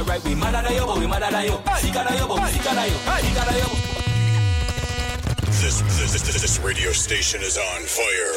Alright, we mad at you, but we mad at you. Sick at you, but we sick at you. Sick at you. This radio station is on fire.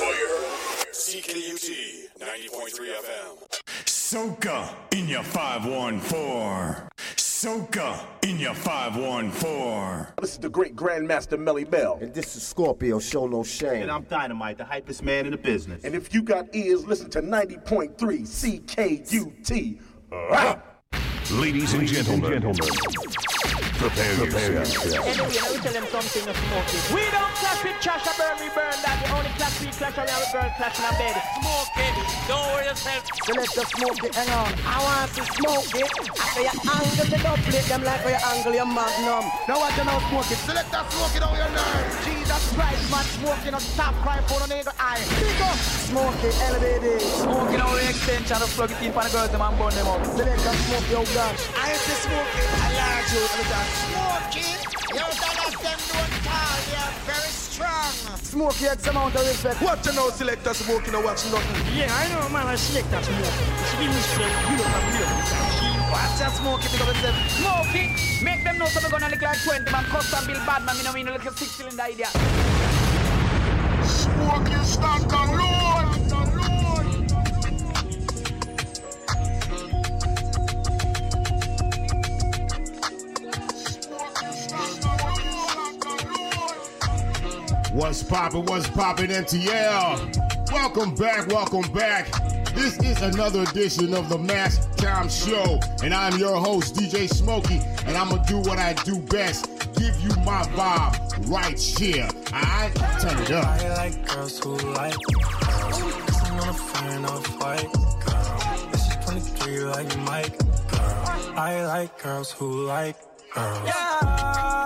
CKUT 90.3 FM. Soca in your 514. Soca in your 514. This is the great Grandmaster Melly Bell. And this is Scorpio, show no shame. And I'm Dynamite, the hypest man in the business. And if you got ears, listen to 90.3 CKUT. Ladies and gentlemen, prepare yourself. Anyway, now we tell them something to smoke it. We don't clash with trash, burn, we burn that. The only clash we clash around with burn, clash in our bed. Smoke it, don't worry yourself. So let us smoke it, hang on. I want to smoke it. After you angle the dubplate, them like where you angle your magnum. Now what you know smoke it? So let us smoke it on your nerve. Jesus Christ, man, smoking on stop crying for the nigga eye. Pick up. Smoke it, elevated. Smoking on the extension, to plug it in for the girls, them and burn them up. So let us smoke your gosh. I hate to smoke it, I large you. Smoking, you fellas them don't tall, they're very strong. Smoke it, some amount of respect. What you know, selector smoking or watch nothing? Yeah, I know, man, I select that smoke. She give me straight, you know, I'm here. Watch that smoke it, because it's smoke it. Make them know something gonna look like 20, man. Custom build bad, man. Me know me look like a 6-cylinder idea. Smoke you stand alone. What's poppin', NTL? Welcome back. This is another edition of the Mass Time Show, and I'm your host, DJ Smokey, and I'm gonna do what I do best, give you my vibe right here. Alright, turn it up. I like girls who like girls. I'm not a fan of white girl. She's 23 like Mike. Girl. I like girls who like girls. Yeah.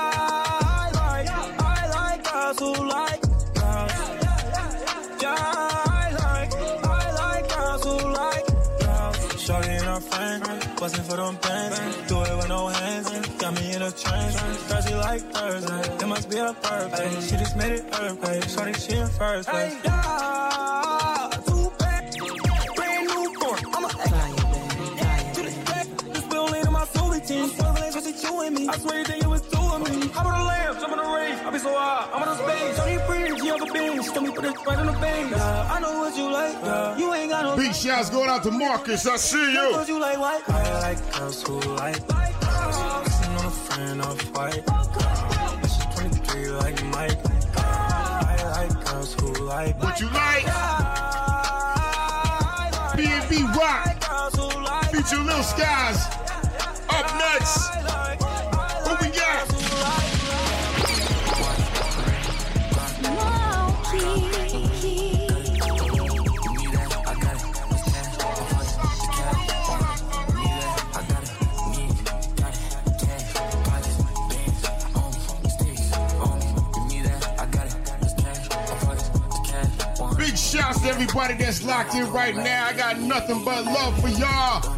Who like girls? Yeah, I like girls who like girls. Shorty and her friends, bustin' for them pants. Do it with no hands, got me in a trance. Thursday like Thursday, it must be her birthday. She just made it earthquake, shorty she in first place. Yeah, too bad, brand new born. I'm a to the back, this bill lean in my Soviet team. 12 lanes, what she chewing me? I swear you think it was two of me. Hop on the lamp, jump on the race, I be so high, I'm on the space. Shorty free, you have a beans, tell me put it right on the base. I know what you like, you ain't got no. Big shouts going out to Marcus, I see you. What you like, white? I like girls who like girls. I'm not a fan of white girls. She's 23 like Mike. I like girls who like. What you like? B&B Rock, feature Lil Skies. Up next, what we got? Big shouts to everybody that's locked in right now. I got nothing but love for y'all.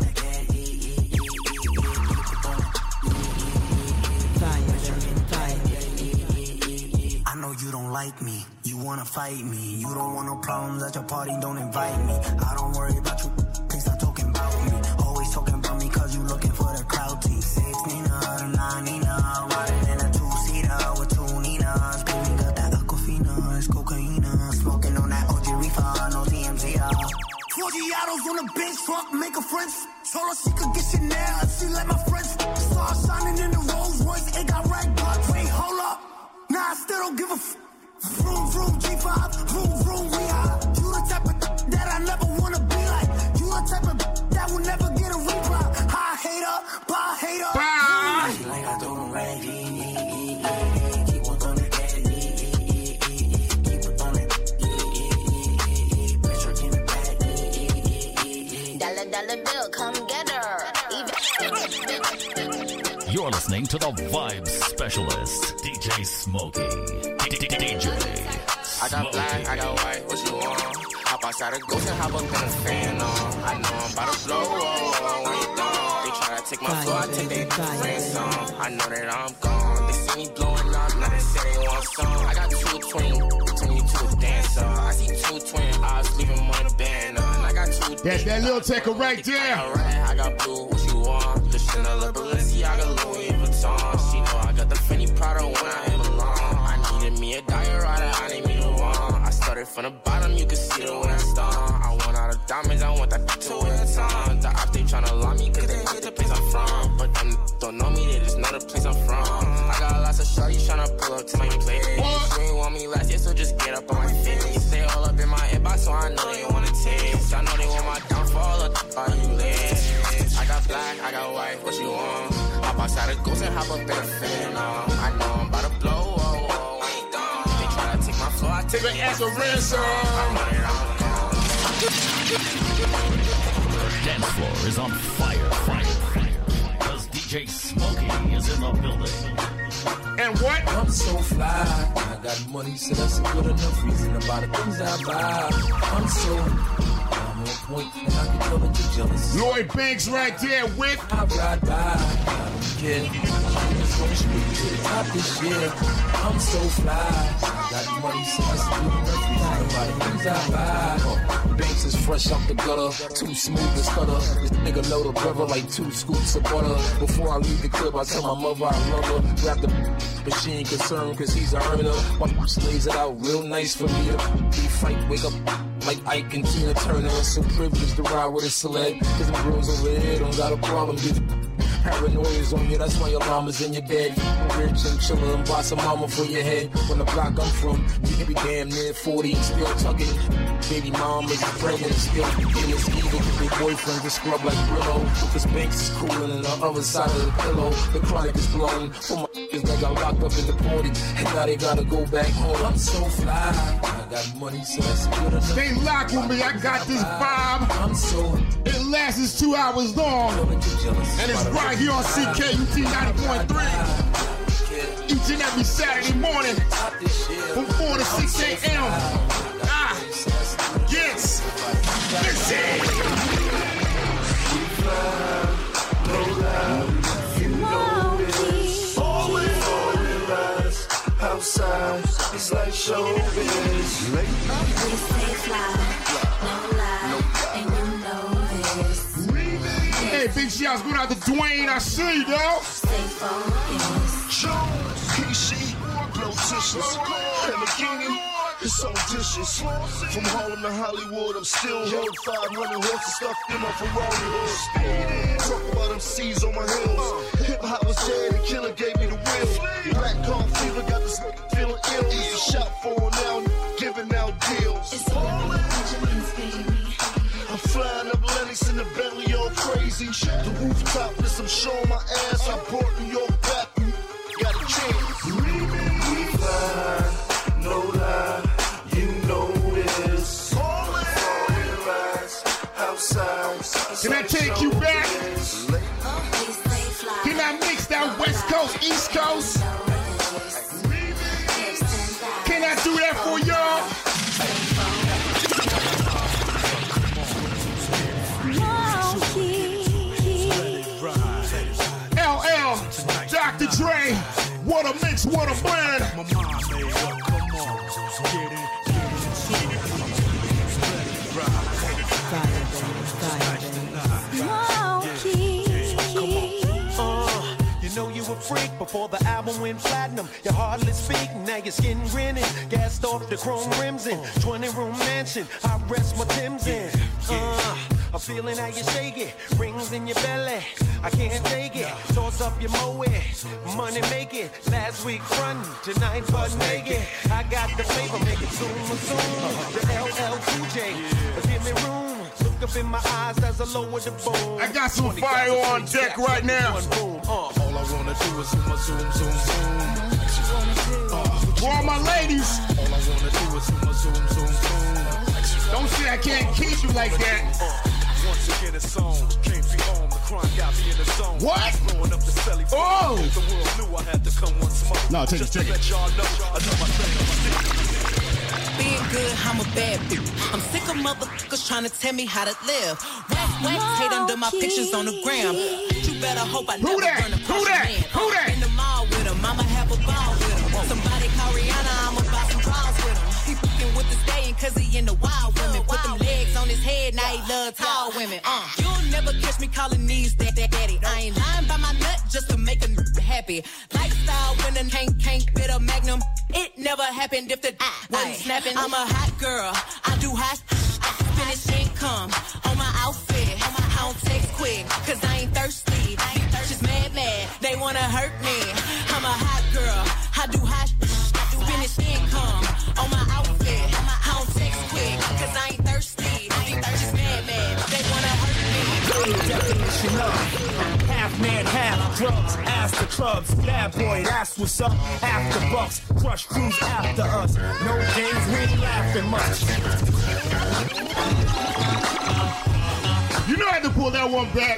I know you don't like me, you wanna fight me. You don't want no problems at your party, don't invite me. I don't worry about you, please stop talking about me. Always talking about me cause you looking for the crowd team. 6 Nina, 9 Nina, riding in a 2-seater with 2 Ninas. Baby got that Aquafina, it's cocaine. Smoking on that OG Reefer, no TMZ. 40 autos on the bench, fuck, make a friend. Told her she could get Chanel if she let my friends. Star shining in the Rolls Royce, it got rag bucks. Wait, hold up. Nah, I still don't give a vroom, vroom, G5, vroom, vroom, we high. You the type of that I never wanna be like. You the type of that will never get a reply. High hater, bye hater. Bye. Like I told him, right, keep on on it, keep on it, pressure give it back. Dollar bill, come get her. You're listening to the Vibes Specialist, DJ Smokey. DJ I got black, I got white, what you want? Hop outside a ghost and hop up in a fan on. I know I'm about to blow, when you gone. They try to take my floor, I take their friends on. I know that I'm gone. They see me blowing up, now they say they want some. I got 2 twin, turn you to a dancer. I see 2 twin eyes, leave them on the band. I got 2. That's that little taker right there. I got blue, what you want? The From the bottom, you can see the way I start. I want all the diamonds, I want that to wear a time. The op, they tryna lock me, cause they hate the place I'm from. But them don't know me, they just know the place I'm from. I got lots of shorties tryna pull up to my place. You ain't want me last year, so just get up on my face. Stay all up in my inbox, so I know they wanna taste. I know they want my downfall, are you lit? I got black, I got white, what you want? Hop outside a ghost and hop up in a fan. I know I'm about to blow, they try to take my floor, I take it as a ransom. The dance floor is on fire, because DJ Smokey is in the building. And what? I'm so fly. I got money, so that's a good enough reason about the things I buy. I'm on point, and I can tell that you're jealous. Lloyd Banks right there with. I ride by. I don't care. I'm just gonna shoot to the top this year. I'm so fly. I got money, so that's a good enough reason about the things I buy. Banks is fresh out the gutter, too smooth to stutter. This nigga know the brother like 2 scoops of butter. Before I leave the crib, I tell my mother I love her. Grab the but she ain't concerned cause he's a earner. My lays it out real nice for me to be fight, wake up like Ike and Tina Turner. So privileged to ride with a celeb, cause the girls over here don't got a problem. Paranoia is on you, that's why your mama's in your bed. Rich and chillin' and buy some mama for your head. When the block I'm from, you can be damn near 40 and still tugging. Baby mama's pregnant, still feelings evil. Big boyfriend just scrub like Brillo. Cause Banks is coolin' on the other side of the pillow. The chronic is blown for my niggas that got locked up in the party. And now they gotta go back home. I'm so fly, I got money, so that's good enough. Stay locked with me, I got this vibe. I'm so. It lasts 2 hours long. And it's right here on CKUT 90.3. Each and every Saturday morning from 4 to 6 a.m. Yes. Listen. Outside, it's like showbiz. We stay fly, no lie, and you know this. Hey, big shouts going out to Dwayne. I see you, though. Stay focused. Jones, PC, Blotitious, Lamborghini, it's so dishes. From Harlem to Hollywood, I'm still here. 500 horses stuffed in my Ferrari hood. Talk about them C's on my heels. Hip hop was dead, and Killer gave me the wheel. Black car fever got this feeling ill. Easy shot for now, giving out deals. It's all Benjamin's baby. I'm flying up Lennox in the Bentley, all crazy. The rooftop list, I'm showing my ass. I brought New York back. Got a chance. We fly, no lie, you know this. Falling lights outside. Can I take you back? Can I mix that West Coast, East Coast? Can I do that for y'all? LL, Dr. Dre, what a mix, what a blend. You know you a freak before the album went platinum. You hardly speak, now your skin grinning. Gassed off the chrome rims in 20-room mansion. I rest my Timbs in. I'm feeling how you shake it. Rings in your belly, I can't take it. Toss up your moe, money make it. Last week front, tonight butt naked. I got the flavor, make it zoom. The LL Cool J, give me room. Look up in my eyes as I lower the boom. I got some fire on deck right now. All I wanna do is zoom. For all my ladies, All I wanna do is zoom. don't say I can't keep you like that. Once again, it's on. Can't be on. The crime got me in the zone. What? Blowing up the celly. Oh! The world knew I had to come once more. No, take Just it. to let y'all know, I know my thing. Being good, I'm a bad bitch. I'm sick of motherfuckers trying to tell me how to live. Wax hate under my pictures on the gram. You better hope I never run across a man. Who that? In the mall with him, I'ma have a ball with him. Somebody call Rihanna, I'ma buy some draws with him. He fucking with the staying cause he in the wild women. Put them legs on his head, now he love tall women. You'll never catch me calling these daddy. I ain't lying by my nut just to make a happy. Lifestyle when a can't fit a magnum. It never happened if the wasn't snapping? I'm a hot girl. I do hot finish income on my outfit. I don't text quick, cause I ain't thirsty. Just mad. They wanna hurt me. I'm a hot girl. I do hot finish income on my outfit. I don't text quick, cause I ain't thirsty. Just mad. They wanna hurt me. Definition of half man, half drugs, ass the clubs, bad boy, that's what's up. After bucks, crush crews after us. No games, we ain't laughing much. You know I had to pull that one back.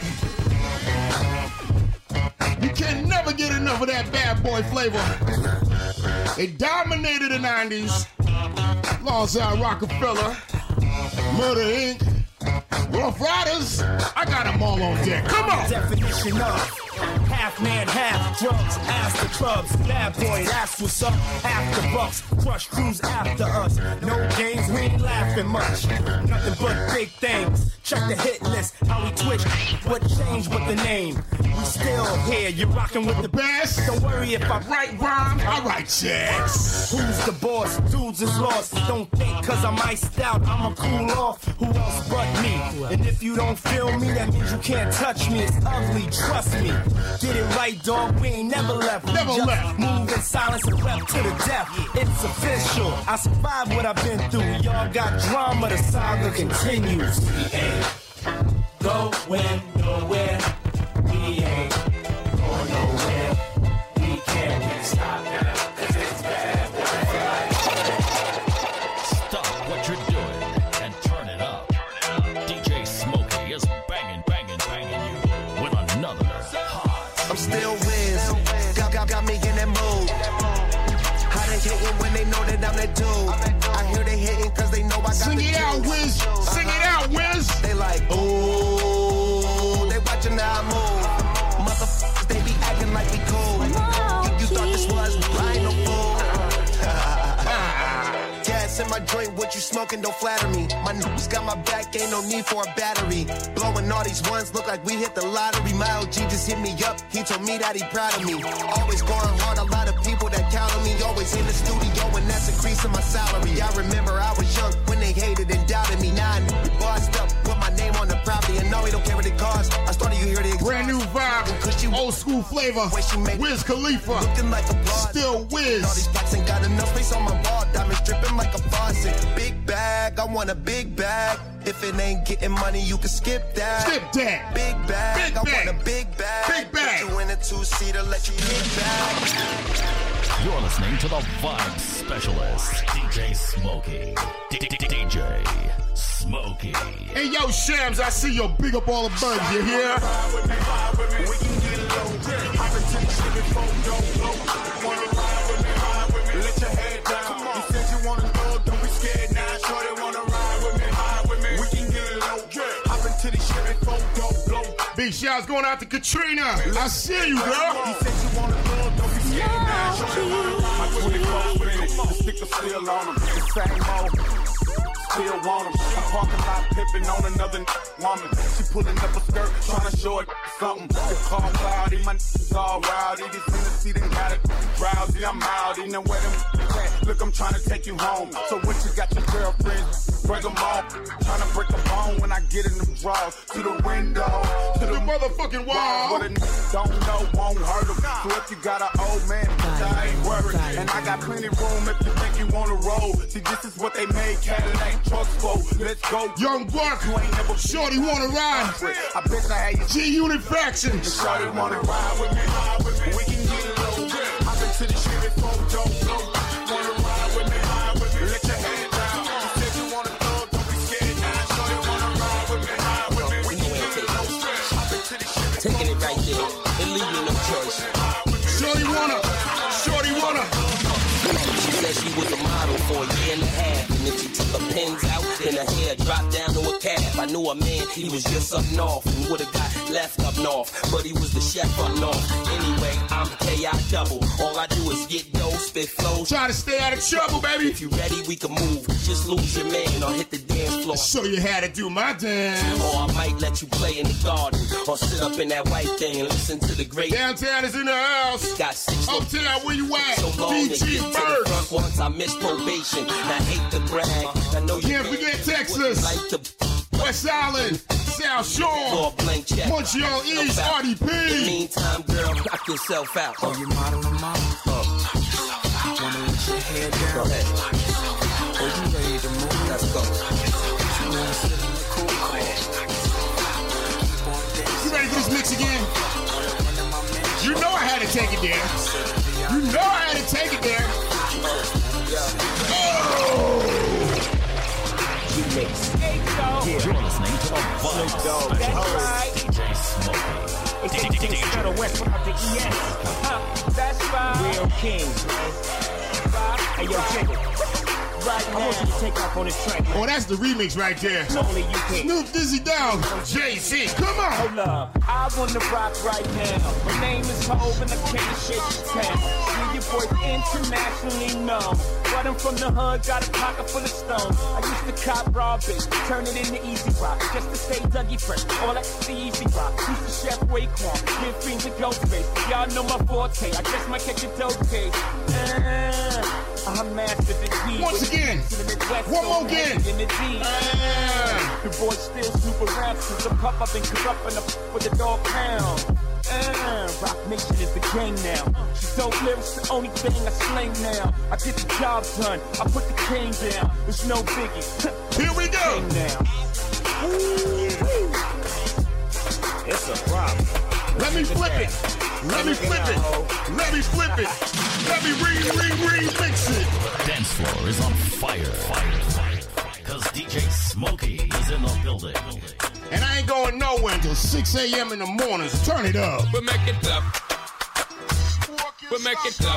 You can never get enough of that bad boy flavor. They dominated the 90s. Alongside Rockefeller, Murder Inc., Rough Riders. I got them all on deck. Come on. Definition of half man, half drugs, ass the clubs, bad boy, that's what's up. After bucks, crush crews after us. No games, we ain't laughing much. Nothing but big things. Check the hit list, how we twitch. What changed with the name? We still here, you're rocking with the best. Don't worry if I write rhyme, I write checks. Who's the boss? Dudes is lost. Don't think cause I'm iced out, I'ma cool off. Who else but me? And if you don't feel me, that means you can't touch me. It's ugly, trust me. Get it right, dog, we ain't never left. Never left. Move in silence and rep to the death. It's official, I survived what I've been through. Y'all got drama, the saga continues. We ain't going nowhere. We ain't going nowhere. We can't get stopped now, cause it's bad. Stop what you're doing and turn it up. DJ Smokey is banging you with another hot. I'm still Wiz. Got me in that mood. How they hating when they know that I'm that dude? I hear they hating cause they know I got Sing the it out, Wiz. Sing it out, Wiz. They like, ooh, they watching how I move. Motherfuckers, they be acting like we cool. You thought this was, I ain't no fool. Gas in my joint, what you smoking, don't flatter me. My niggas got my back, ain't no need for a battery. Blowing all these ones, look like we hit the lottery. My OG just hit me up, he told me that he proud of me. Always going hard, a lot of people that count on me. Always in the studio, and that's increasing my salary. I remember I was young when they hated and doubted me. Now I'm bossed up, put my name on the property, and no, he don't care what it costs. I started, you hear the exhaust. Brand new vibe, old school flavor. Wiz Khalifa, looking like a boss. Still Wiz. All these packs ain't got enough space on my wall. Diamonds dripping like a faucet. Big bag, I want a big bag. If it ain't getting money, you can skip that. Skip that. Big bag, Big I bag. want a big bag. Big bag. Put you in a two-seater, let you kick back. You're listening to the Vibe Specialist, DJ Smokey. DJ Smokey. Hey, yo, Shams, I see your big up all the buns, you hear? Let your head down. You said you wanna know, don't be scared now. Shorty wanna ride with me, hide with me. We can get low. Hop into the shit and go. Big shouts going out to Katrina. I see you, girl. You said you wanna know, don't be scared now. Shorty wanna ride with me. My 24 minutes, the sticker still on them. The same old. Still want him. I'm parking lot pippin' on another woman. She pulling up a skirt, trying to show it something. The car cloudy, my niggas all rowdy. This in the seat and got it drowsy. I'm outy. Now where them at? Look, I'm trying to take you home. So when you got your girlfriend, break them off. Trying to break a bone when I get in them drawers. To the window, to the motherfucking wall. What a nigga don't know won't hurt him. So if you got an old man, I ain't worried. And I got plenty room if you think you wanna roll. See, this is what they made Cadillac trucks for. Let's go. Young Buck, Shorty wanna ride. I bet I had you. G-Unit Faction. Shorty wanna ride with me. We can get low. Hop into the shit and photo. Wanna ride with me. Let your head down. You said you wanna go, don't be scared now. Shorty wanna ride with me. We can get low. Hop into the shit. Taking it right there. It leave you no choice. Shorty wanna. She said she was a model for a year and a half, and then she took her pins out, then her hair dropped down to a cap. I knew a man, he was just up north, and would've got left up north, but he was the chef up north. Anyway, I'm K.I. double. All I do is get dough, spit flows. Try to stay out of trouble, baby. If you ready, we can move. Just lose your man or hit the damn dance floor. Show you how to do my dance. Or I might let you play in the garden, or sit up in that white thing and listen to the great. Downtown is in the house. Got 6 Uptown, where you at? so long to get to DG the front first. once I missed probation. I hate to brag. I know you Can't forget Texas. like to West Island, South Shore, blank check. Montreal East, RDP. Meantime, girl, knock yourself out. Oh, you modeling, mom? Wanna let your hair down? Go ahead. Oh, you ready to move? Let's go. You wanna sit in the cool car? You ready for this mix again? You know I had to take it there. You know I had to take it there. Oh! Mix. You're listening to the Vibe Specialist, DJ Smokey. It's the West out the ES. That's right. Real king. Hey, yo, Jiggle. Right now, I want you to take off on this track. Man. Oh, that's the remix right there. Only you can. Snoop Dizzy Down, Jay-Z. Come on. Hold up. I want to rock right now. My name is Hov and I came to shake your town. Me, your boy internationally known. But I'm from the hood, got a pocket full of stones. I used to cop raw base, turn it into easy rock. Just to stay Dougie fresh, all that's the easy rock. Used to chef Raekwon, give fiends a ghost face. Y'all know my forte, I just might catch a dope case. I mastered the D. Once again. One more again. The boy still snoop around since the pup I've been corrupting up with the dog pound. Rock Nation is the game now. She dope lyrics, the only thing I slang now. I get the job done, I put the king down. There's no biggie. Here we go. It's a problem. Let me flip it. Let me flip it. Let me flip it. Let me remix it. Dance floor is on fire. Cause DJ Smokey is in the building. And I ain't going nowhere until 6 a.m. in the morning. So turn it up. We make it clap. We make it clap.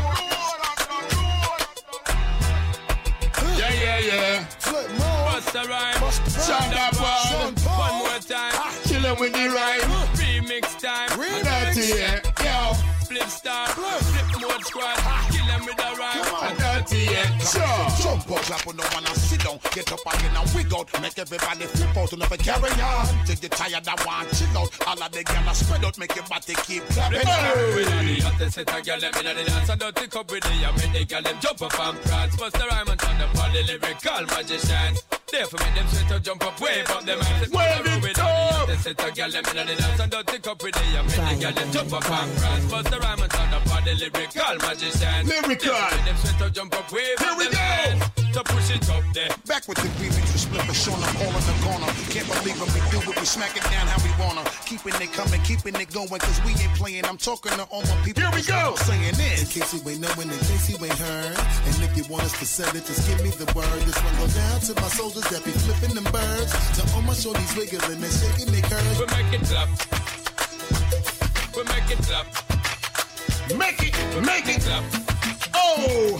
Yeah. Bust a rhyme. Sound that ball. One more time. Chillin' with the rhyme. Remix time. Dirty, yeah. Yo. Flip star. Flip mode squad. Kill them with a rhyme. Dirty, yeah. Sure. Jump up, clap on no one and sit down. Get up again and wig out. Make everybody flip out and never carry on. Till you tired and want chill out. All of the gyal spread out. Make your body keep clapping. Hey. Hottest set a gyal them inna the dance and don't take up with the make the gyal them jump up and prance. Bust the rhyme and turn up all the lyrical magicians. Therefore make them sweat to jump up, wave up them hands. Wave it up. Hottest set a gyal them inna the dance and don't take up with the make the gyal them jump up and prance. Bust the rhyme and turn up all the lyrical magicians. Lyrical. Make them sweat to jump up, wave up them hands. So push it up there. Back with the remix, we split the Sean up all in the corner. Can't believe when we do it, we smack it down how we wanna. Keeping it coming, keeping it going, cause we ain't playing. I'm talking to all my people. Here we go. Saying this. In case you ain't knowing, in case you ain't heard. And if you want us to sell it, just give me the word. This one goes down to my soldiers that be flipping them birds. To all my shorties wiggling and shaking their curves. We make it clap. We make it clap. Make it clap. Oh!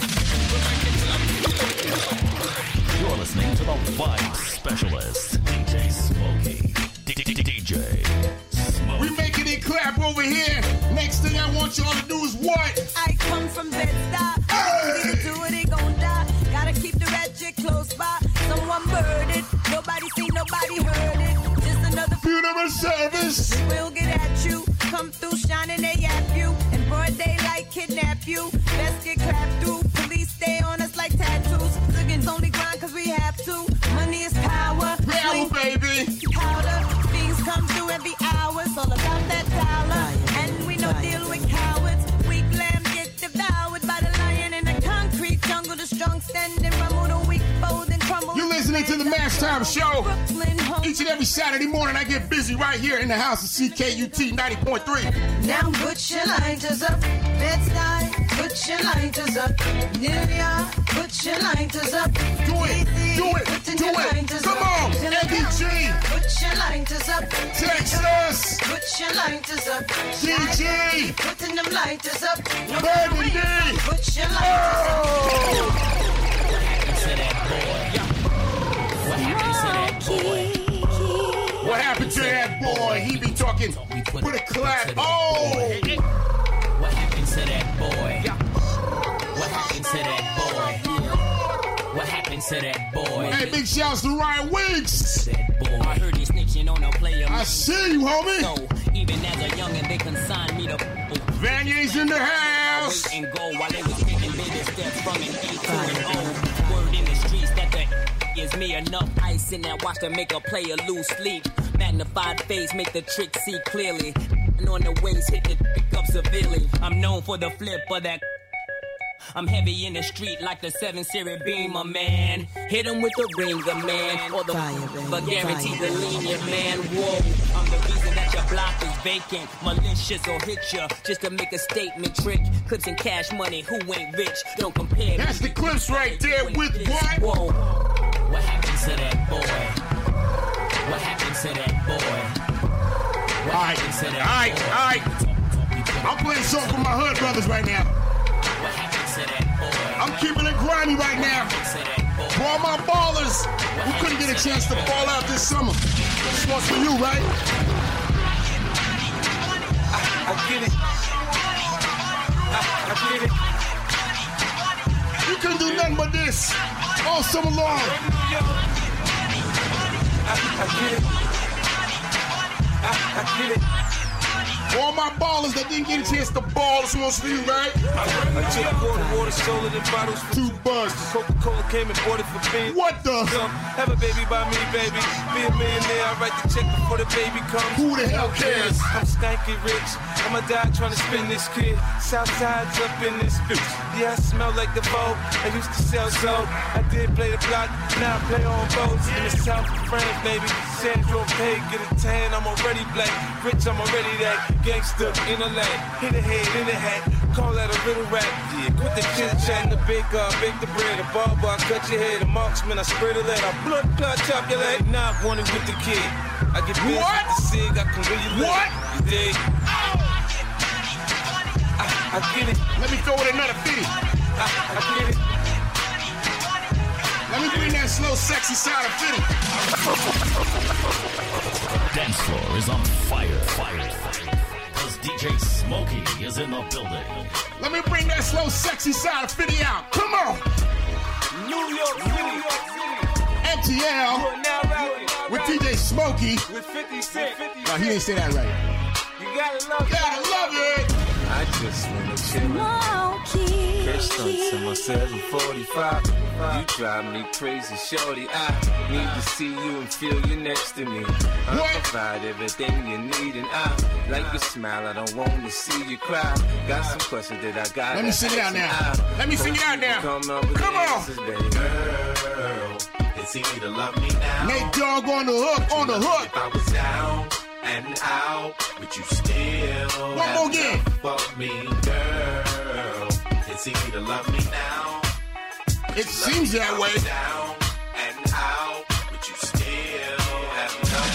You're listening to the Vibe Specialist, DJ Smokey. DJ Smokey. We making it clap over here. Next thing I want y'all to do is what? I come from Bed-Stuy. Hey! To do it, he gon' die. Gotta keep the ratchet close by. Someone murdered. Nobody seen, nobody heard it. Just another funeral service. We'll get at you. Come through shining, they yap you. In broad daylight, kidnap you. Best get clapped through. Police stay on us like tattoos. Ciggins only grind cause we have to. Money is power. Power, baby. Powder. Things come through every hour. It's all about that dollar. And we don't deal with cowards. Weak lamb get devoured by the lion in the concrete jungle. The strong standing rumble. The weak fold and crumble. You're listening to the Mass Time Show. Each and every Saturday morning, I get busy right here in the house of CKUT 90.3. Now put your lighters up. Bed-Stuy, put your lighters up. New York, put your lighters up. Do it, do it. Come on, MDG. Put your lighters up. Texas. Put your lighters up. DG. Putting them lighters up. Burgundy. Put your lighters up. What happened to that boy? He be talking. Put a clap. Oh! What happened to that boy? What happened to that boy? What happened to that boy? Hey, big shouts to Ryan Weeks. I heard you snitching on a player. I see you, homie. So, even as a youngin', they consigned me to Vanier's in the house. Wait and go while they was taking baby steps from an E to an O. Word in the streets that the is me enough ice in that watch to make a player lose sleep. Magnified face make the trick see clearly. And on the wings hit the pick up severely. I'm known for the flip of that. I'm heavy in the street like the 7 Series Beamer, man. Hit him with the ringer, man. Or the but guaranteed the lenient, man. Whoa, I'm the reason that your block is vacant. Malicious or hit ya just to make a statement trick. Clips and cash money, who ain't rich? Don't compare. That's the clips right there with what? Whoa, what happened to that boy? What happened to that boy? All right. I'm playing a song for my hood brothers right now. I'm keeping it grimy right now. For all my ballers who couldn't get a chance to ball out this summer. This one's for you, right? I get it. I get it. You couldn't do nothing but this all summer long. I get it. I get it. All my ballers that didn't get a chance to ball, this one's for you, right? I took water, sold it in bottles for $2. Coca-Cola came and bought it for beans. What the? Have a baby by me, baby. Be a millionaire, I write the check before the baby comes. Who the hell cares? I'm skanky rich. I'ma die trying to spin this kid. Southside's up in this bitch. Yeah, I smell like the Vogue. I used to sell soap. I did play the block, now I play on boats. In the South of France, baby. Sandro Pay, get a tan, I'm already black. Rich, I'm already that. Gangster in a lane, hit a head in the hat, call that a little rap. Yeah, quit the chit chat, the bake the bread, the barber, I cut your head, the marksman, I spray the lead, I blood clot, chop your leg. Now I want it with the kid. I get busy with the cig, I can really live. What? You dig? I get it. Let me throw it another 50. I get it. Let me bring that slow, sexy side of 50. Dance floor is on fire. Cause DJ Smokey is in the building. Let me bring that slow, sexy side of 50 out. Come on. New York City. MTL with DJ Smokey. With 50 Cent. No, he didn't say that right. You gotta love it. I just wanna chill. Catch stunts in my 745. You drive me crazy, shorty. I need to see you and feel you next to me. I provide everything you need, and I like your smile. I don't want to see you cry. Got some questions that I got. Let me sing it out now. Let me sing it out now. Come on. Girl, it's easy to love me now. Nate Dogg on the hook. If I was down and out, but you still one more again. Fuck me, girl. It's easy to love me now. It seems that way. Down and out, but you still have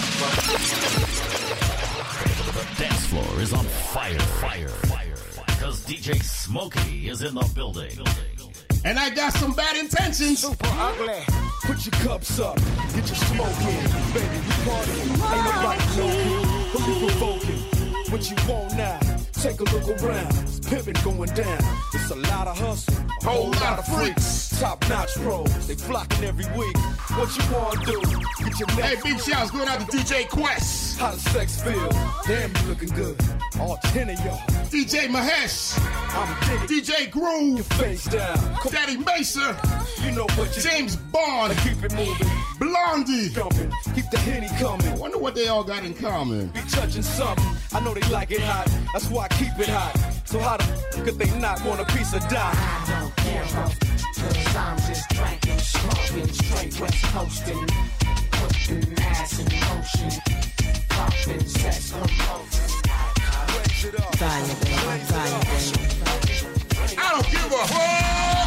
enough. The dance floor is on fire. Cause DJ Smokey is in the building. And I got some bad intentions. Super ugly. Put your cups up, get your smoke in. Baby, we partying. Ain't nobody joking. Who you provoking? What you want now? Take a look around. It's pimpin' going down. It's a lot of hustle, a whole lot of freaks. Top-notch pros, they flocking every week. What you wanna do? Get your neck. Hey, big shouts going out to DJ Quest. How does sex feel? Damn, you looking good. All 10 of y'all. DJ Mahesh. I'm digging. DJ Groove. Your face down. Daddy Mesa. You know what you James Bond. Keep it moving. Blondie. Jumping. Keep the Henny coming. I wonder what they all got in common. Be touching something. I know they like it hot. That's why I keep it hot. So how the f*** could they not want a piece of dime? I don't care about cause I'm just drinking, smoking, straight west coasting, putting ass in motion, popping sex promotion. I don't give a fuck.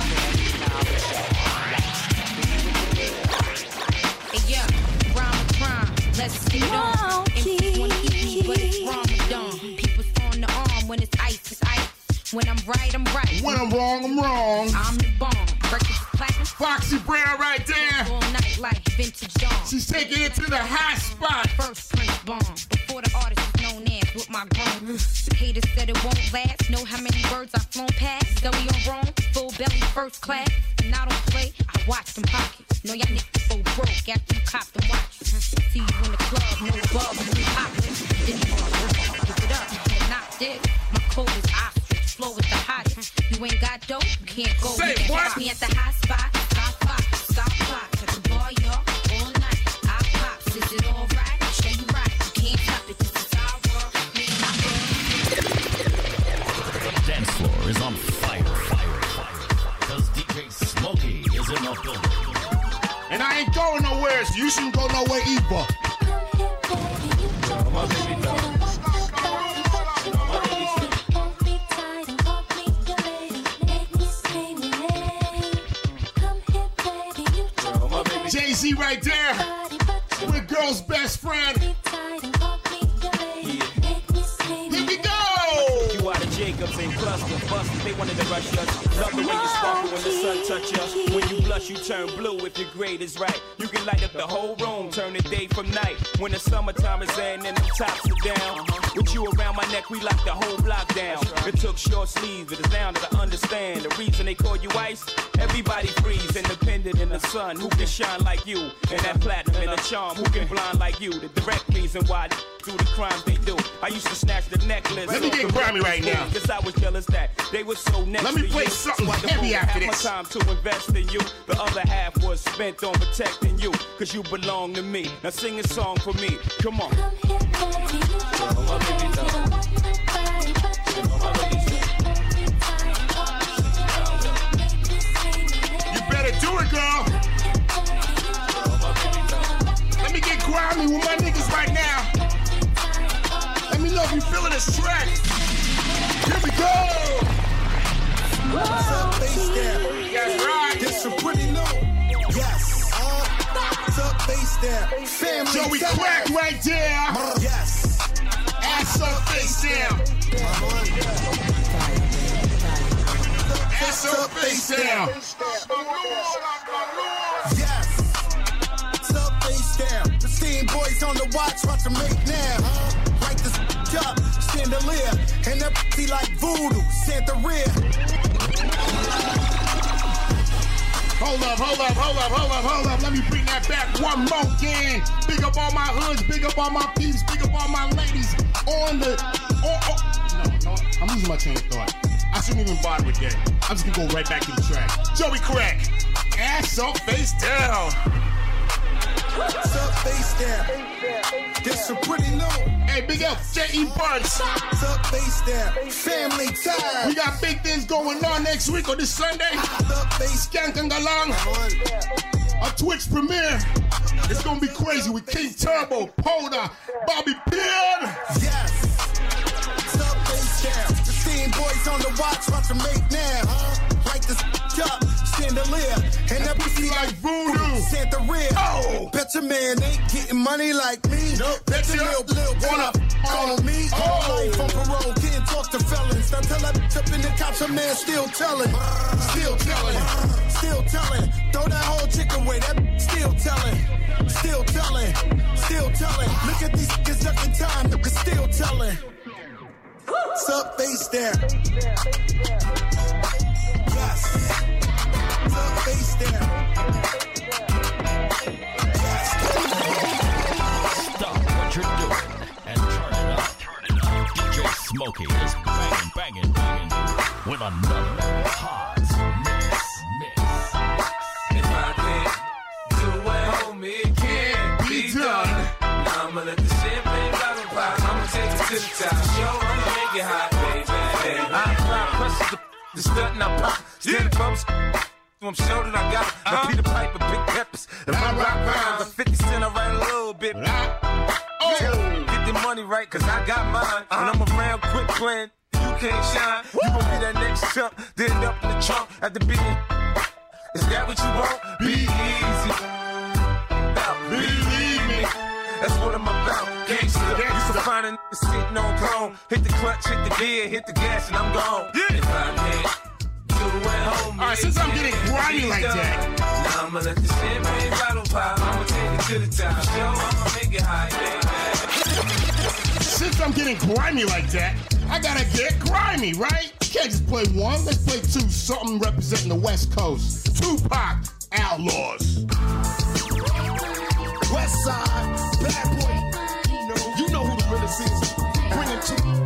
Hey, yeah, crime, let's get it on. MCs wanna eat me, but it's Ramadan. People's on the arm when it's ice, it's ice. When I'm right, I'm right. When I'm wrong, I'm wrong. I'm the bomb. Breakfast platinum. Foxy Brown right there. All night like vintage dawn. She's taking it to the high spot. First Prince bomb. Before the artist is known as with my grown. Haters said it won't last. Know how many birds I've flown past. Zoe on wrong. Full belly, first class. And I don't play. I watch them pockets. Know y'all niggas go broke after you cop the watch. See you in the club, no above, you pop it. Then you give it up, and not this. My code is ostrich, flow is the hottest. You ain't got dope, you can't go. Say you can what? catch me at the hot spot, stop clock, at the bar, y'all, all night. I pops, is it all right? Show you right, you can't stop it, this is our world. Me and my The dance floor is on fire. Because DJ Smokey is in the building. And I ain't going nowhere, so you shouldn't go nowhere either. Jay-Z right there with girl's best friend. Here we go! You out of Jacobs and cluster busters, they wanted to rush us. Love the way you sparkle when the sun touch us. When you blush, you turn blue if your grade is right. You can light up the whole room, turn the day from night. When the summertime is in and the tops are down. With you around my neck, we lock the whole block down. It took short sleeves, it is now that I understand the reason they call you ice. Everybody freeze, independent in the sun. Who can shine like you? And that platinum and the charm. Who can blind like you? The direct reason why they do the crimes they do. I used to snatch the necklace. Let me get grimy right now. Cause I was jealous that they were so next to you. Let me play something heavy after this. My time to invest in you. The other half was spent on protecting you. Cause you belong to me. Now sing a song for me. Come on. You better do it, girl. Let me get grimy with my niggas right now. Let me know if you feeling this track. Here we go. What's up, bass there? That's right. Get some pretty low. Yes. What's up, bass there? Family Joey time. Crack right there. Yes. Ass up, face down. Ass up, face down. Yes. What's up, face down? The steam boys on the watch to make now. Like this up, chandelier, and that be like voodoo, Santeria. Hold up. Let me bring that back one more again. Big up all my hoods, big up all my peeps, big up all my ladies on the... No, I'm losing my train of thought. I shouldn't even bother with that. I'm just gonna go right back to the track. Joey Crack, ass up, face down. What's up, face down? Get some pretty low. Hey, big up, J.E. Bunch. What's up, face down? Family time. We got big things going on next week on this Sunday. Skank and Galang. A Twitch premiere. It's gonna be crazy with King Turbo, Poda, Bobby Beard. Yes. What's up, face down? The steam boys on the watch to make now. Like this up, chandelier, and that pussy like voodoo, Santeria. Oh, bet your man ain't getting money like me. Nope. Bet your little wanna on me. All life on parole, can't talk to felons. Now tell that bitch up in the cops, a man still telling. Throw that whole chick away, that still telling. Look at these niggas ducking time, they're still telling. What's up, face down? Yes. What's up, face down? Yes. Stop what you're doing and turn it up. DJ Smokey is banging with another hot mix. If I did do it, homie, it can't be done. Now I'ma let the champagne bottle pop. I'ma take it to the top. Show, I'ma make it hot, baby. I apply pressure the stunt and I pop. Stand bumps. I'm sure that I got the Peter Piper, big peppers. If I rock rounds, the 50 cent, I write a little bit. Get the money right, cause I got mine. And I'm around quick playing. You can't shine. You gon' be that next chump. Then end up in the trunk at the beginning. Is that what you want? Be easy. Now, believe me. That's what I'm about. Gangsta. Used to find a nigga sitting on throne. Hit the clutch, hit the gear, hit the gas, and I'm gone. If I can't do it, homie. Alright, since I'm getting grimy like that. Now I'ma let the champagne bottle pop. I'ma take it to the top. Show, I'ma make it hot, baby. Since I'm getting grimy like that, I gotta get grimy, right? Can't just play one, let's play two. Something representing the West Coast. Tupac, Outlaws. literacy is bringing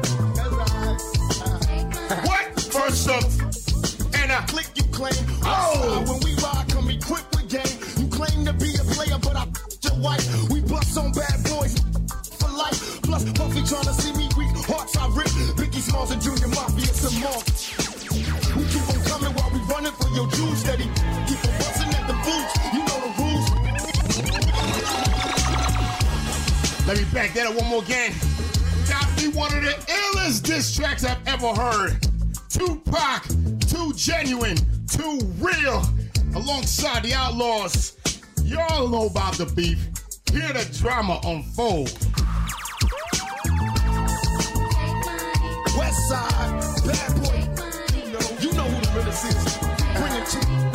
to. What? First up, and I click you claim. Oh, when we ride, come equipped with game. You claim to be a player, but I your wife. We bust on bad boys for life. Plus, Puffy trying to see me weak. Hearts I rip. Biggie Smalls and Junior Mafia some more. We keep on coming while we running for your Jews steady. Keep on busting at the boots. You know the rules. Let me back that up one more again. Got me one of the illest diss tracks I've ever heard. Tupac, too genuine, too real. Alongside the Outlaws. Y'all know about the beef. Hear the drama unfold. West side, bad boy. You know who the realest is. Bring it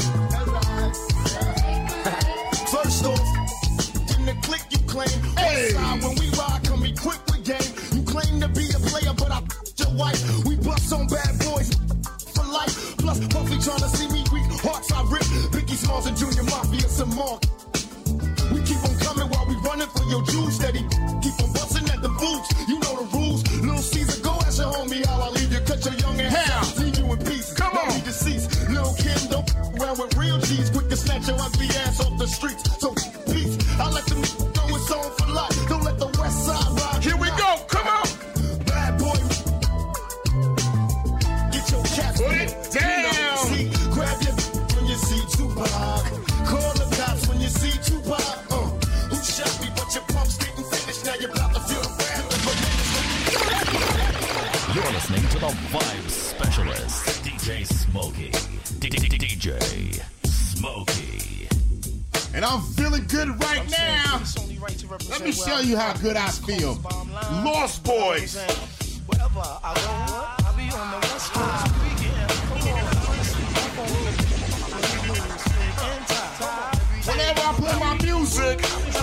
to. First off, in the click you claim. West side, when we ride, come equipped with game. You claim to be a player, but I your wife. We bust on bad boys for life. Plus, Puffy trying to see me weak. Hearts I rip. Biggie Smalls and Junior Mafia some more. We keep on coming while we running for your Jews steady. Keep on busting at the boots. You know the rules. Little Caesar, go ask your homie how I leave you. Cut your young ass. Leave you in pieces. Come on. Be deceased. Little Kim don't around with real G's. Quick to snatch your ugly ass off the streets. So peace. I let them go it's on for life. Don't let the West Side ride. Here we go. Come on. Bad boy. Get your cats. Put it down. See, grab your when you see Tupac. Call the cops when you see Tupac. Who shot me? But your pumps didn't finish. Now you're about to feel the wrath. You're listening to the Vibe Specialist, DJ Smokey. DJ Smokey. And I'm feeling good right now. Let me show you how good I feel. Lost Boys. Wherever I go, I'll be on the West Coast. Whenever I play my music,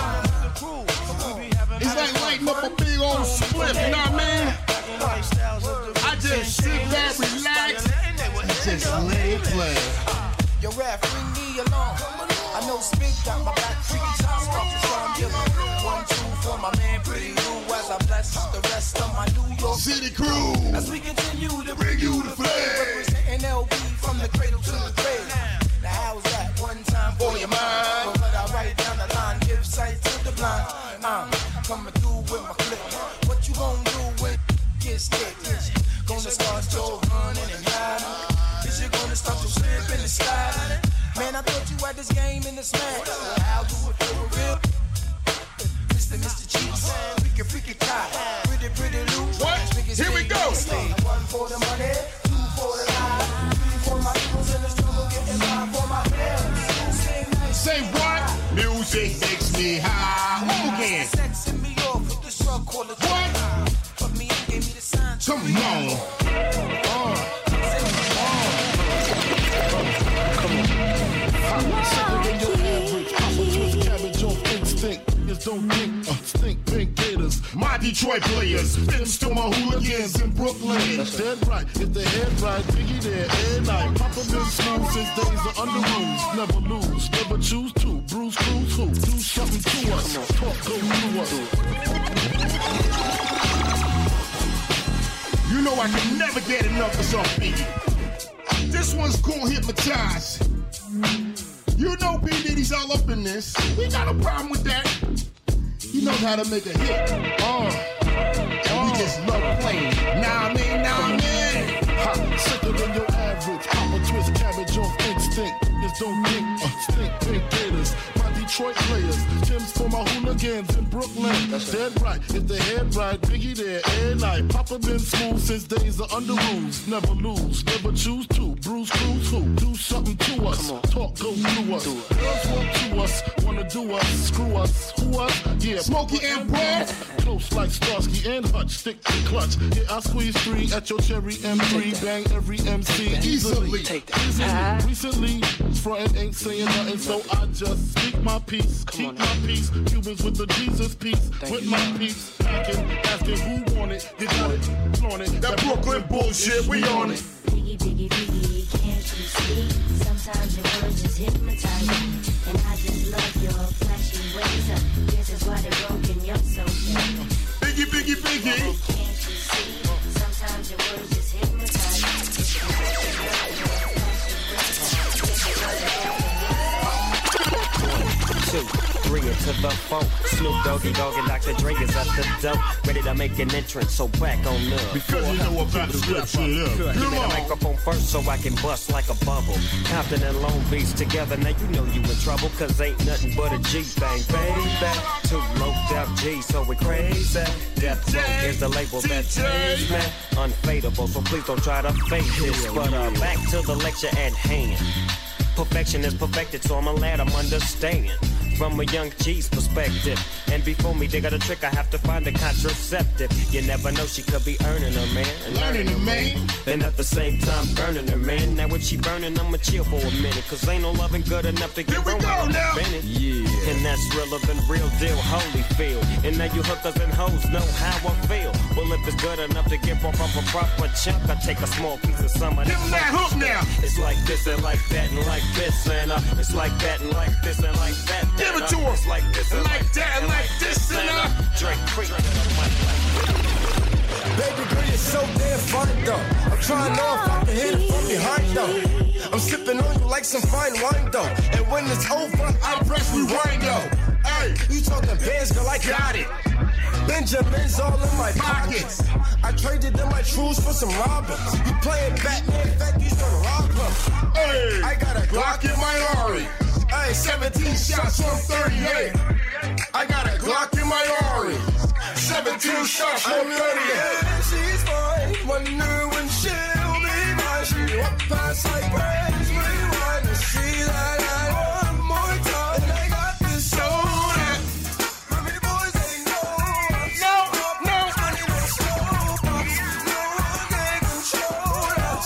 it's like lighting up a big old split, you know what I mean? I just sit back, relax, and just let it play. Yo, rap, bring me along. I know Spit got my back, freaky time, stop the song, give 1, 2 for my man, Pretty Lou, as I bless the rest of my New York City crew. As we continue to bring you the flag, representing LB from the cradle to the grave. Now how's that? One time for your mind. But I write down the line, give sight to the blind. Coming through with my clip. What you gonna do when gets hit? Gonna start your running and hiding? Is you gonna start to slip in the slide? Man, I thought you had this game in the smash. I'll do it for real. Mr. Cheeks, freaky tie, pretty loose. What? Here we go. 1 for the money, 2 for the life, 3 for my peoples in the struggle, getting 5 for my bills. Say what? Music makes me high. What again? What? Come on. Don't think, stink pink gators. My Detroit players, pimps to my hooligans in Brooklyn. That's dead right. If the head right, Biggie there, and night. Papa been smooth since days of under rules. Never lose, never choose to. Bruise, cruise, who? Do something to us. Talk, go through us. You know I can never get enough of some Biggie. This one's gonna hypnotize. You know P. Diddy's all up in this. We got a problem with that. He knows how to make a hit. And we just love playing. Nah, I mean. Sicker than your average. Papa twist cabbage off instinct. Just don't think, stink pink gators. My Detroit players. Tim's for my hooligans in Brooklyn. That's dead right. If the head right, Biggie there, and night. Papa been smooth since days of under rules. Never lose, never choose to. Bruise, cruise, who? Do something to us. Talk, go through us. Girls want to us, wanna do us, screw us, who us? Yeah, Smokey and Brad. Close like Starsky and Hutch, stick to clutch. Yeah, I squeeze 3 at your cherry M3, bang every MC easily. Recently, frontin' ain't saying nothing, so I just speak my peace, keep my peace. Cubans with the Jesus peace, with my peace. Packing, asking who want it, you got it, flaunt it. That Brooklyn bullshit, we on it. Biggie, biggie, biggie, can't you see? Sometimes your words just hypnotize me, and I just love your flashy ways. This is why they're broken, you're so fake. Biggie, biggie, biggie. Biggie. Sometimes your words just hypnotize. 2, 3 into the 4. Snoop Doggy Dogg and Dr. Dre is at the door, ready to make an entrance. So back on up. Because you know about to flip shit up. Give me the microphone first so I can bust like a bubble. Compton and Long Beach together, now you know you in trouble, cause ain't nothing but a G thing, baby. 2 low death G, so we crazy. Death Row is the label that changed me. Unfadable, so please don't try to fake this. But back to the lecture at hand. Perfection is perfected, so I'm a lad, I'm understanding. From a young G's perspective. And before me, they got a trick, I have to find a contraceptive. You never know, she could be earning her man. Learning her man. And at the same time, burning her man. Now if she burning, I'ma chill for a minute. Cause ain't no loving good enough to get wrong with Bennett. Yeah. And that's realer than real deal, Holyfield. And now you hookers and hoes know how I feel. Well, if it's good enough to get off of a proper chunk, I take a small piece of some of that. Give them that hook now. It's like this and like that and like this and it's like that and like this and like that. Give it to her. It's like this and like that and like this and Drake Creek. Baby girl, you're so damn fine though. I'm trying to know if I can hit it from behind though. I'm sipping on you like some fine wine though. And when it's over, I press rewind though. Hey, you talking bands, girl, I got it. Benjamin's all in my pockets. I traded them my trues for some robbers. You playing Batman, in fact, you gonna rob them. Hey, I got a Glock in my Ari. Hey, 17 shots from 38. I got a Glock in my Ari. 17 shots from 38. She's fine. Wonder when she'll be mine. She walk past like praise rewind to see that one more time. And I got this soda. Remy boys ain't no. Money don't slow up. No one can control us.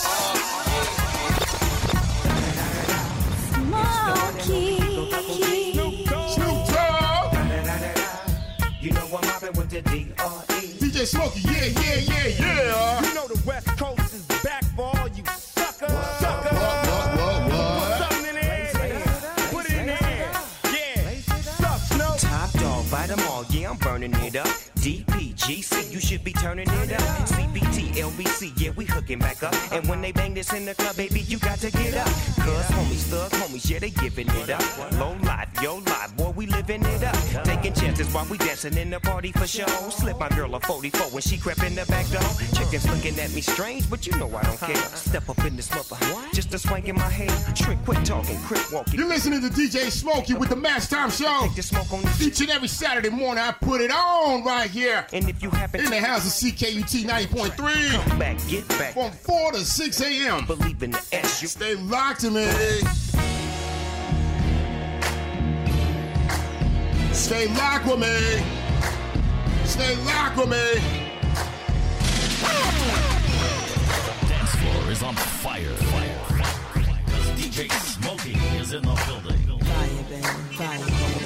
You know I'm mobbing with the D.R.E. DJ Smokey, yeah. You know the West Coast is back for all you suckers. What? Put something in the air. Put it in the air. Yeah. Suck, no. Top dog, bite them all, yeah, I'm burning it up. DPGC, you should be turning it up. CBT, LBC, yeah, we hooking back up. And when they bang this in the club, baby, you got to get up. Cuz homies, thug homies, yeah, they giving it up. Low life, yo life, boy, we living it up. Taking chances while we dancing in the party for show. Slip my girl a 44 when she crept in the back door. Chickens looking at me strange, but you know I don't care. Step up in this mother, just a swing in my hair. Trick, quit talking, quit walking. You're listening to DJ Smokey with the Match Time Show. Take the smoke on this. Each and every Saturday morning, I put it on right here. And if you happen in the house of CKUT 90.3. Come back, get back. From 4 to 6 a.m. Believe in the S. You stay locked to me. Stay locked with me. Stay locked with me. The dance floor is on fire. Because DJ Smokey is in the building. Fire, baby, fire.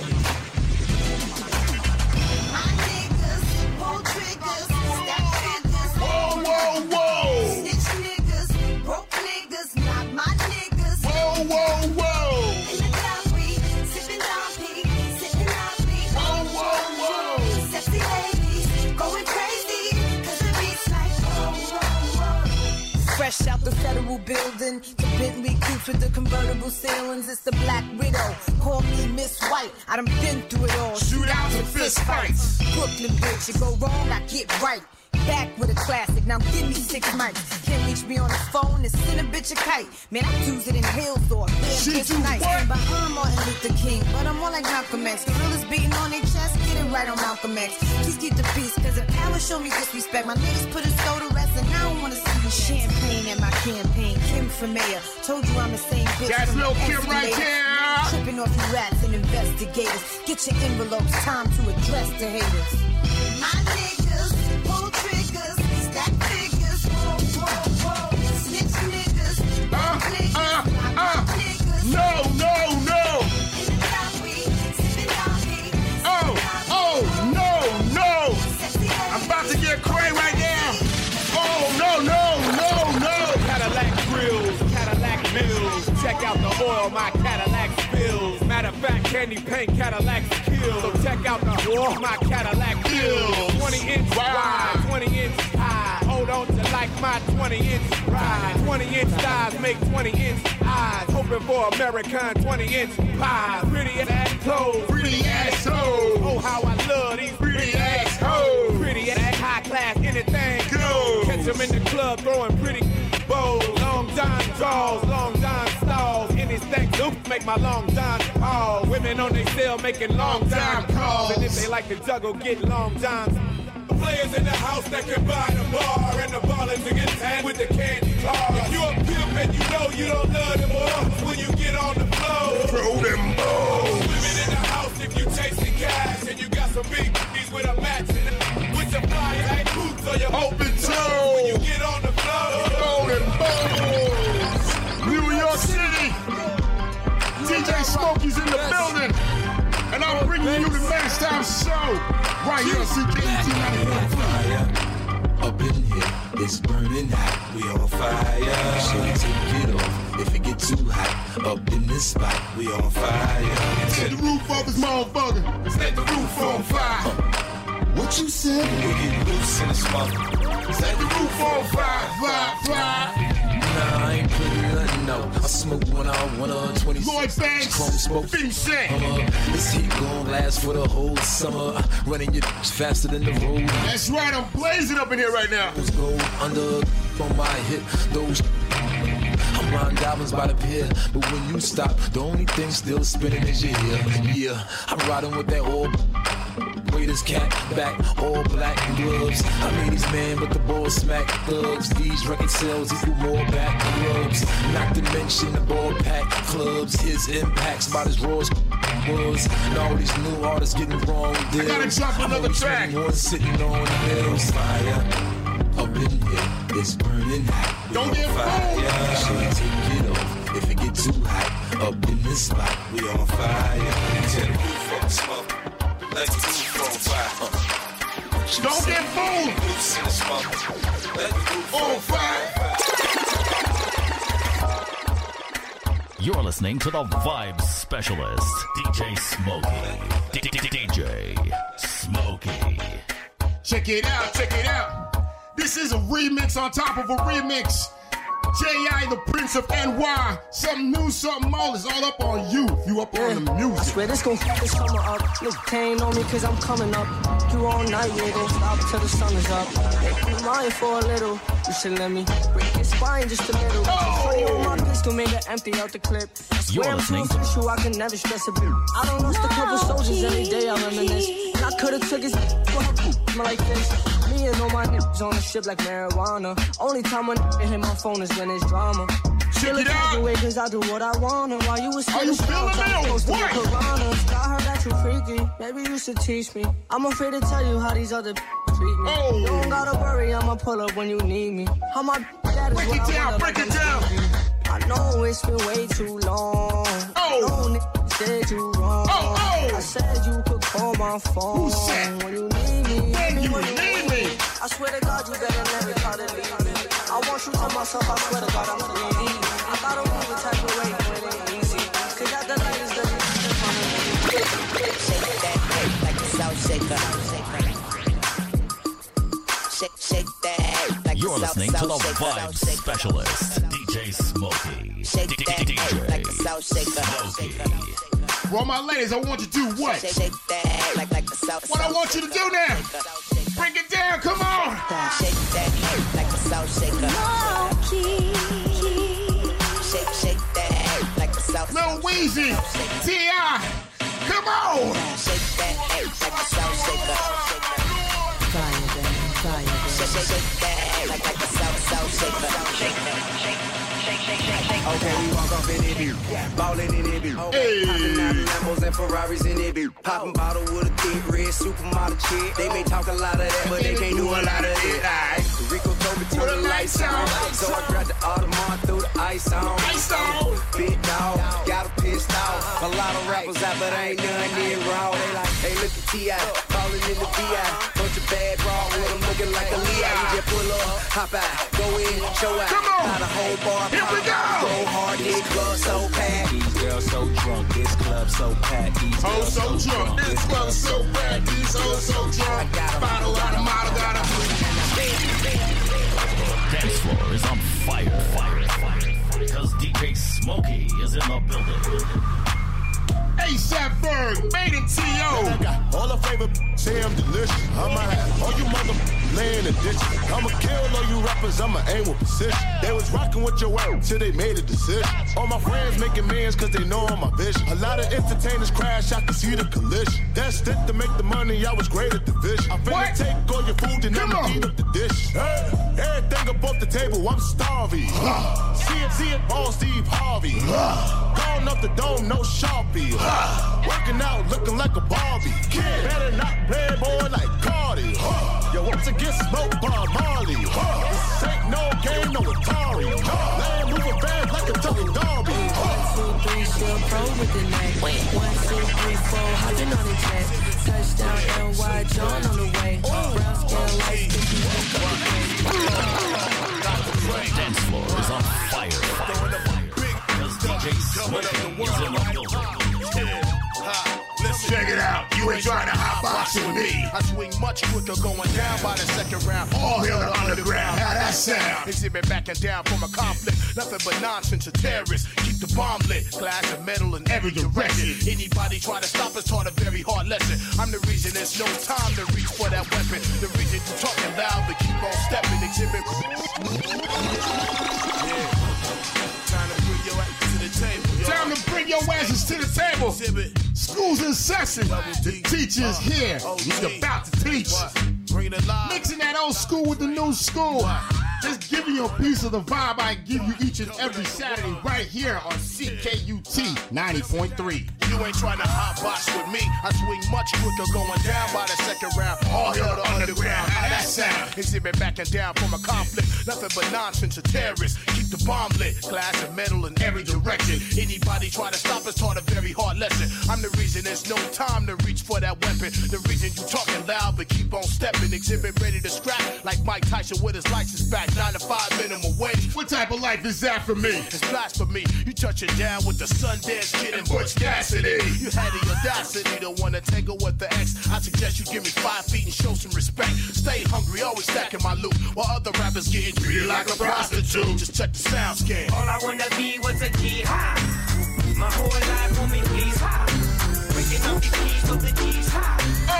Whoa. Snitch niggas, broke niggas, not my niggas. Whoa. In the club we sipping Dom P, sitting on me. Whoa. Sexy ladies going crazy, 'cause the beat's like whoa. Fresh out the federal building, the Bentley coupe with the convertible ceilings. It's the Black Widow. Call me Miss White. I done been through it all. Shootouts and fist fights. Brooklyn bitch, you go wrong, I get right. Back with a classic, now give me 6 mics. Can't reach me on the phone and send a bitch a kite. Man, I use it in hills or this night. Behind Martin Luther King, but I'm more like Malcolm X. Gorillas beating on their chest, get it right on Malcolm X. Please keep the peace, cause if power show me disrespect, my niggas put his soul to rest, and I don't wanna see you champagne at my campaign. Kim for mayor, told you I'm the same bitch. That's Lil Kim right there. Tripping off you rats and investigators. Get your envelopes, time to address the haters. My niggas pull triggers, stack figures, whoa. Snitch niggas, niggas. No. In the club we sipping on me. Oh, no. I'm about to get cray right now. Oh, no. Cadillac grills, Cadillac mills. Check out the oil my Cadillac spills. Matter of fact, candy paint Cadillac kills. kill. So check out my Cadillac kill. 20-inch wide, 20-inch high. Hold on to like my 20-inch ride. 20-inch thighs make 20-inch eyes. Hoping for American 20-inch pies. Pretty ass clothes, pretty ass hoes. Oh, how I love these pretty ass hoes. Pretty ass high class, anything goes. Catch them in the club throwing pretty bows. Long John draws, long John stalls. Any stack loop make my long John call. Women on their cell making long John calls. And if they like to juggle, get long Johns. Players in the house that can buy the bar, and the ballers to get tagged with the candy car. If you a pimp and you know you don't love them more, when you get on the floor, throw them balls. Women in the house if you chasing cash, and you got some big b****s with a match with your flyers like boots or your open toe. When you get on the floor, throw them balls. New York City, DJ Smokey's in the building, and I'm bringing you the Mass Time Show. Right here on CKUT 94.5. Up in here, it's burning hot. We on fire. So we take it off if it get too hot. Up in this spot, we on fire. Set the roof off this motherfucker. Set the roof on fire. What you said? We get loose in the smoke. Set the roof on fire. Fire. Nah, I ain't putting nothing out. I smoke when I want 20. Lloyd Banks, chrome smoke. 50 Cent. This heat gon' last for the whole summer. Running your faster than the road. That's right, I'm blazing up in here right now. Those go under on my hip. Those I'm riding diamonds by the pier. But when you stop, the only thing still spinning is your ear. Yeah, I'm riding with that old waiters cat back, all black gloves. I made these man with the ball smack thugs. These record sales equal more back clubs. Not to mention the ball pack clubs. His impacts about as raw as was. And all these new artists getting wrong deals. I gotta drop another track. One sitting on the hills. Fire up in here, it's burning hot. Don't get fire. So we take it off if it get too hot. Up in this spot, we on fire. Set the roof on smoke. Let the roof on fire. Don't get fooled. Loose in the smoke. Let the roof on fire. You're listening to the Vibe Specialist, DJ Smokey. DJ Smokey. Check it out, check it out. This is a remix on top of a remix. J.I. the Prince of NY. Something new, something old. It's all up on you. If you up on the music. I swear this gon' fuck this summer up. Nigga can't on me cause I'm coming up. You all night, yeah, don't stop till the sun is up. Make me mine for a little. You should let me break your spine just a little. Funny on my pistol, made it empty out the clip. I swear I'm too official, I can never stress a bit. I don't lost a couple soldiers every day, I reminisce. And I could've took his for her like this. Me and all my niggas on the ship like marijuana. Only time when I hit my phone is when it's drama. Check it out. Away cause I do what I wanna. While you was Are you feeling me or what? I heard that you freaky. Maybe you should teach me. I'm afraid to tell you how these other treat me. Oh. You don't gotta worry, I'ma pull up when you need me. How my dad is break what it I down, wanna break it down. I know it's been way too long. Oh. No nigga said you wrong. Oh, oh. I said you could call my phone. Who said? When you need me. When you need me. I swear to God, you better never try to leave me. I want you to myself, I swear to God, I'm greedy. I gotta move the type of way when it ain't easy. Cause at the night is the Shake that head like a South Shaker. Shake that head like You're a South listening to the Shaker. Vibe Specialist, DJ Smokey. Shake that head like a South Shaker. For all my ladies, I want you to do what? Shake that head like a South What I want you to do now? Break it down, come on. Shake that head like a South Shaker. Shake that head like a South Lil Weezy, T.I. Come on. Shake that head like a South Shaker. Shake that head like a South Shaker. Okay, we walk off in it, beat. Ballin' in it, beat. Hey. Poppin' out Lambos and Ferraris in it, beat. Poppin' bottle with a thick red supermodel chick. They may talk a lot of that, but they can't do a lot of it. Aight. Rico told me turn the lights on. So I grabbed the Audemars, threw the ice on. Big dog, got a pissed off. A lot of rappers out, but ain't none near raw. They like, hey, look at T.I. Ballin' in the V.I. Bunch of bad raw with them looking like a Leo. You just pull up, hop out, go in, show out. Come on. Not a whole bar. Here we go. Go hard, this club so packed. These girls so drunk, this club so packed, these hoes so drunk. This club so packed, these hoes so drunk. Bottle got a model, got a Dance floor is on fire. Because DJ Smokey is in the building. ASAP Ferg, made in T.O. I got all the flavor, say I'm delicious. I'ma have all you mother laying the ditches. I'ma kill all you rappers, I'ma aim with precision. They was rocking with your work till they made a decision. All my friends making millions cause they know I'm my vision. A lot of entertainers crash, I can see the collision. That's it to make the money, I was great at the vision. I'm finna take all your food and I'ma eat up the dish. Everything up off the table, I'm starving. See it, all Steve Harvey. Going up the dome, no Sharpie. Working out, looking like a Barbie. Better not play boy like Cardi. Yo, once again, smoke Bob Marley. This ain't no game, no Atari. Land moving fast like a Tony Darby. 1, 2, 3, still pro with the neck. 1, 2, 3, 4, hopping on the jet. Touchdown, NY, John on the way. Brown scale lights, if you woke up. Dance floor is on fire. Because DJ Smokey is in the building. Check it out, you ain't trying to hotbox it with me. I swing much quicker going down by the second round. All hail the underground, how that sound? Exhibit backing down from a conflict. Nothing but nonsense, a terrorist. Keep the bomb lit, glass and metal in every direction. Anybody try to stop us taught a very hard lesson. I'm the reason there's no time to reach for that weapon. The reason you talking loud, but keep on stepping. Exhibit. Yeah. Time to bring your asses to the table. School's in session. The teacher's here. He's about to teach. Mixing that old school with the new school. Just giving you a piece of the vibe I give you each and every Saturday right here on CKUT 90.3. You ain't trying to hotbox with me. I swing much quicker going down by the second round. All hail the underground. How that sound? Exhibit backing down from a conflict. Nothing but nonsense, a terrorist. Keep the bomb lit. Glass and metal in every direction. Anybody try to stop us taught a very hard lesson. I'm the reason there's no time to reach for that weapon. The reason you talking loud but keep on stepping. Exhibit ready to scrap like Mike Tyson with his license back. 9 to 5 minimum wage. What type of life is that for me? It's blasphemy. You touching down with the Sundance Kid and Butch Cassidy. You had the audacity to wanna tangle with the ex. I suggest you give me 5 feet and show some respect. Stay hungry, always stacking my loot, while other rappers getting treated like a prostitute. Just check the sound scan. All I wanna be was a G high. My whole life for me, please high. Breaking up the keys for the G's high.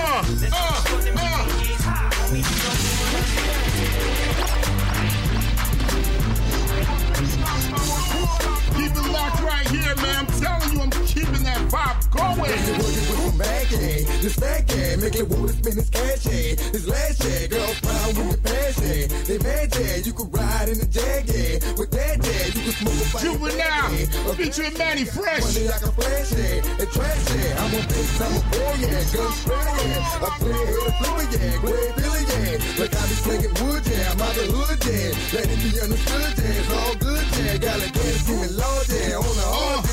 Keep it locked right here, man. I'm telling you, I'm keeping that vibe going. You're working with some bag, this fat guy, make it want to spend his cash, this last year, girl, proud with your passion. They mad, you could ride in the Jag, with that, you could smoke a fire. Juvenile, featuring Manny Fresh. Money like a flash, and trash, I'm a bitch, I'm a boy, gun spray, I play here to flip it, Greg Billy, like I be slinging wood, I'm out the hood, let it be understood, it's all good, got a dance, give me loud, on the hard,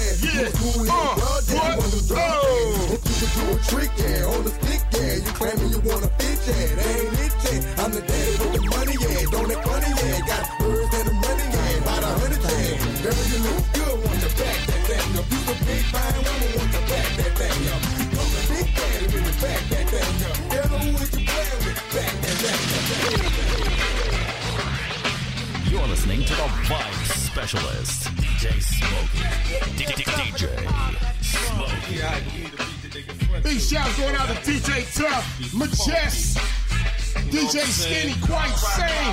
if you could do a trick, on the stick, you claiming you want a bitch, ain't it, I'm the daddy with the money, don't it funny, got birds and the money, about 100, girl, you look good, want to back that thing up, you a big fine woman, want to back that thing up, you a big daddy when you back that thing up, girl, who is you playing with, back that thing up. You're listening to the Vibe Specialist, DJ Smokey. DJ Smokey. Big shouts going out to DJ Tough, Majest, DJ Skinny, Quite Sane,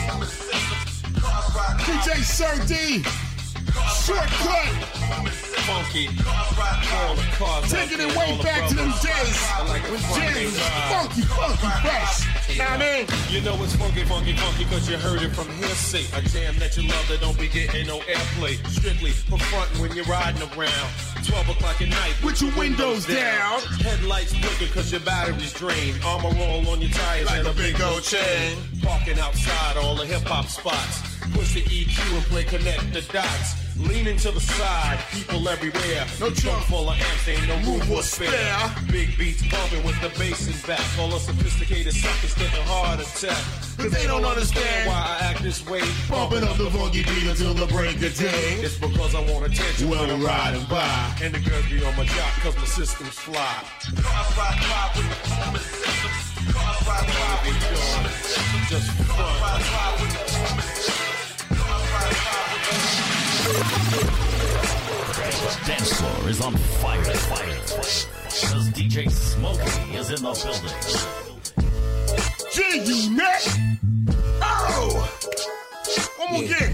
DJ Sir D, Shortcut. Funky. Taking it way back to them days when James was funky fresh. Know what I mean? You know it's funky cause you heard it from hearsay. A jam that you love that don't be getting no airplay. Strictly for frontin' when you're riding around. 12 o'clock at night with your windows down. Headlights blinking cause your battery's drained. Armor roll on your tires like and a big old chain. Parking outside all the hip hop spots. Push the EQ and play connect the dots. Leaning to the side, people everywhere. No trunk full of amps, ain't no room for spare. Big beats bumping with the bass and back. All the sophisticated suckers get a heart attack. Cause they don't understand why I act this way. Bumping up the funky beat until the break of day. It's because I want attention when I'm riding by. And the girls be on my jock cause my system's fly. Cars ride with the performance system. Cars ride with the performance system. Just fun. Cars ride with the performance system. Dance floor is on fire. Cause DJ Smokey is in the building. G-Unit! Oh! One more again.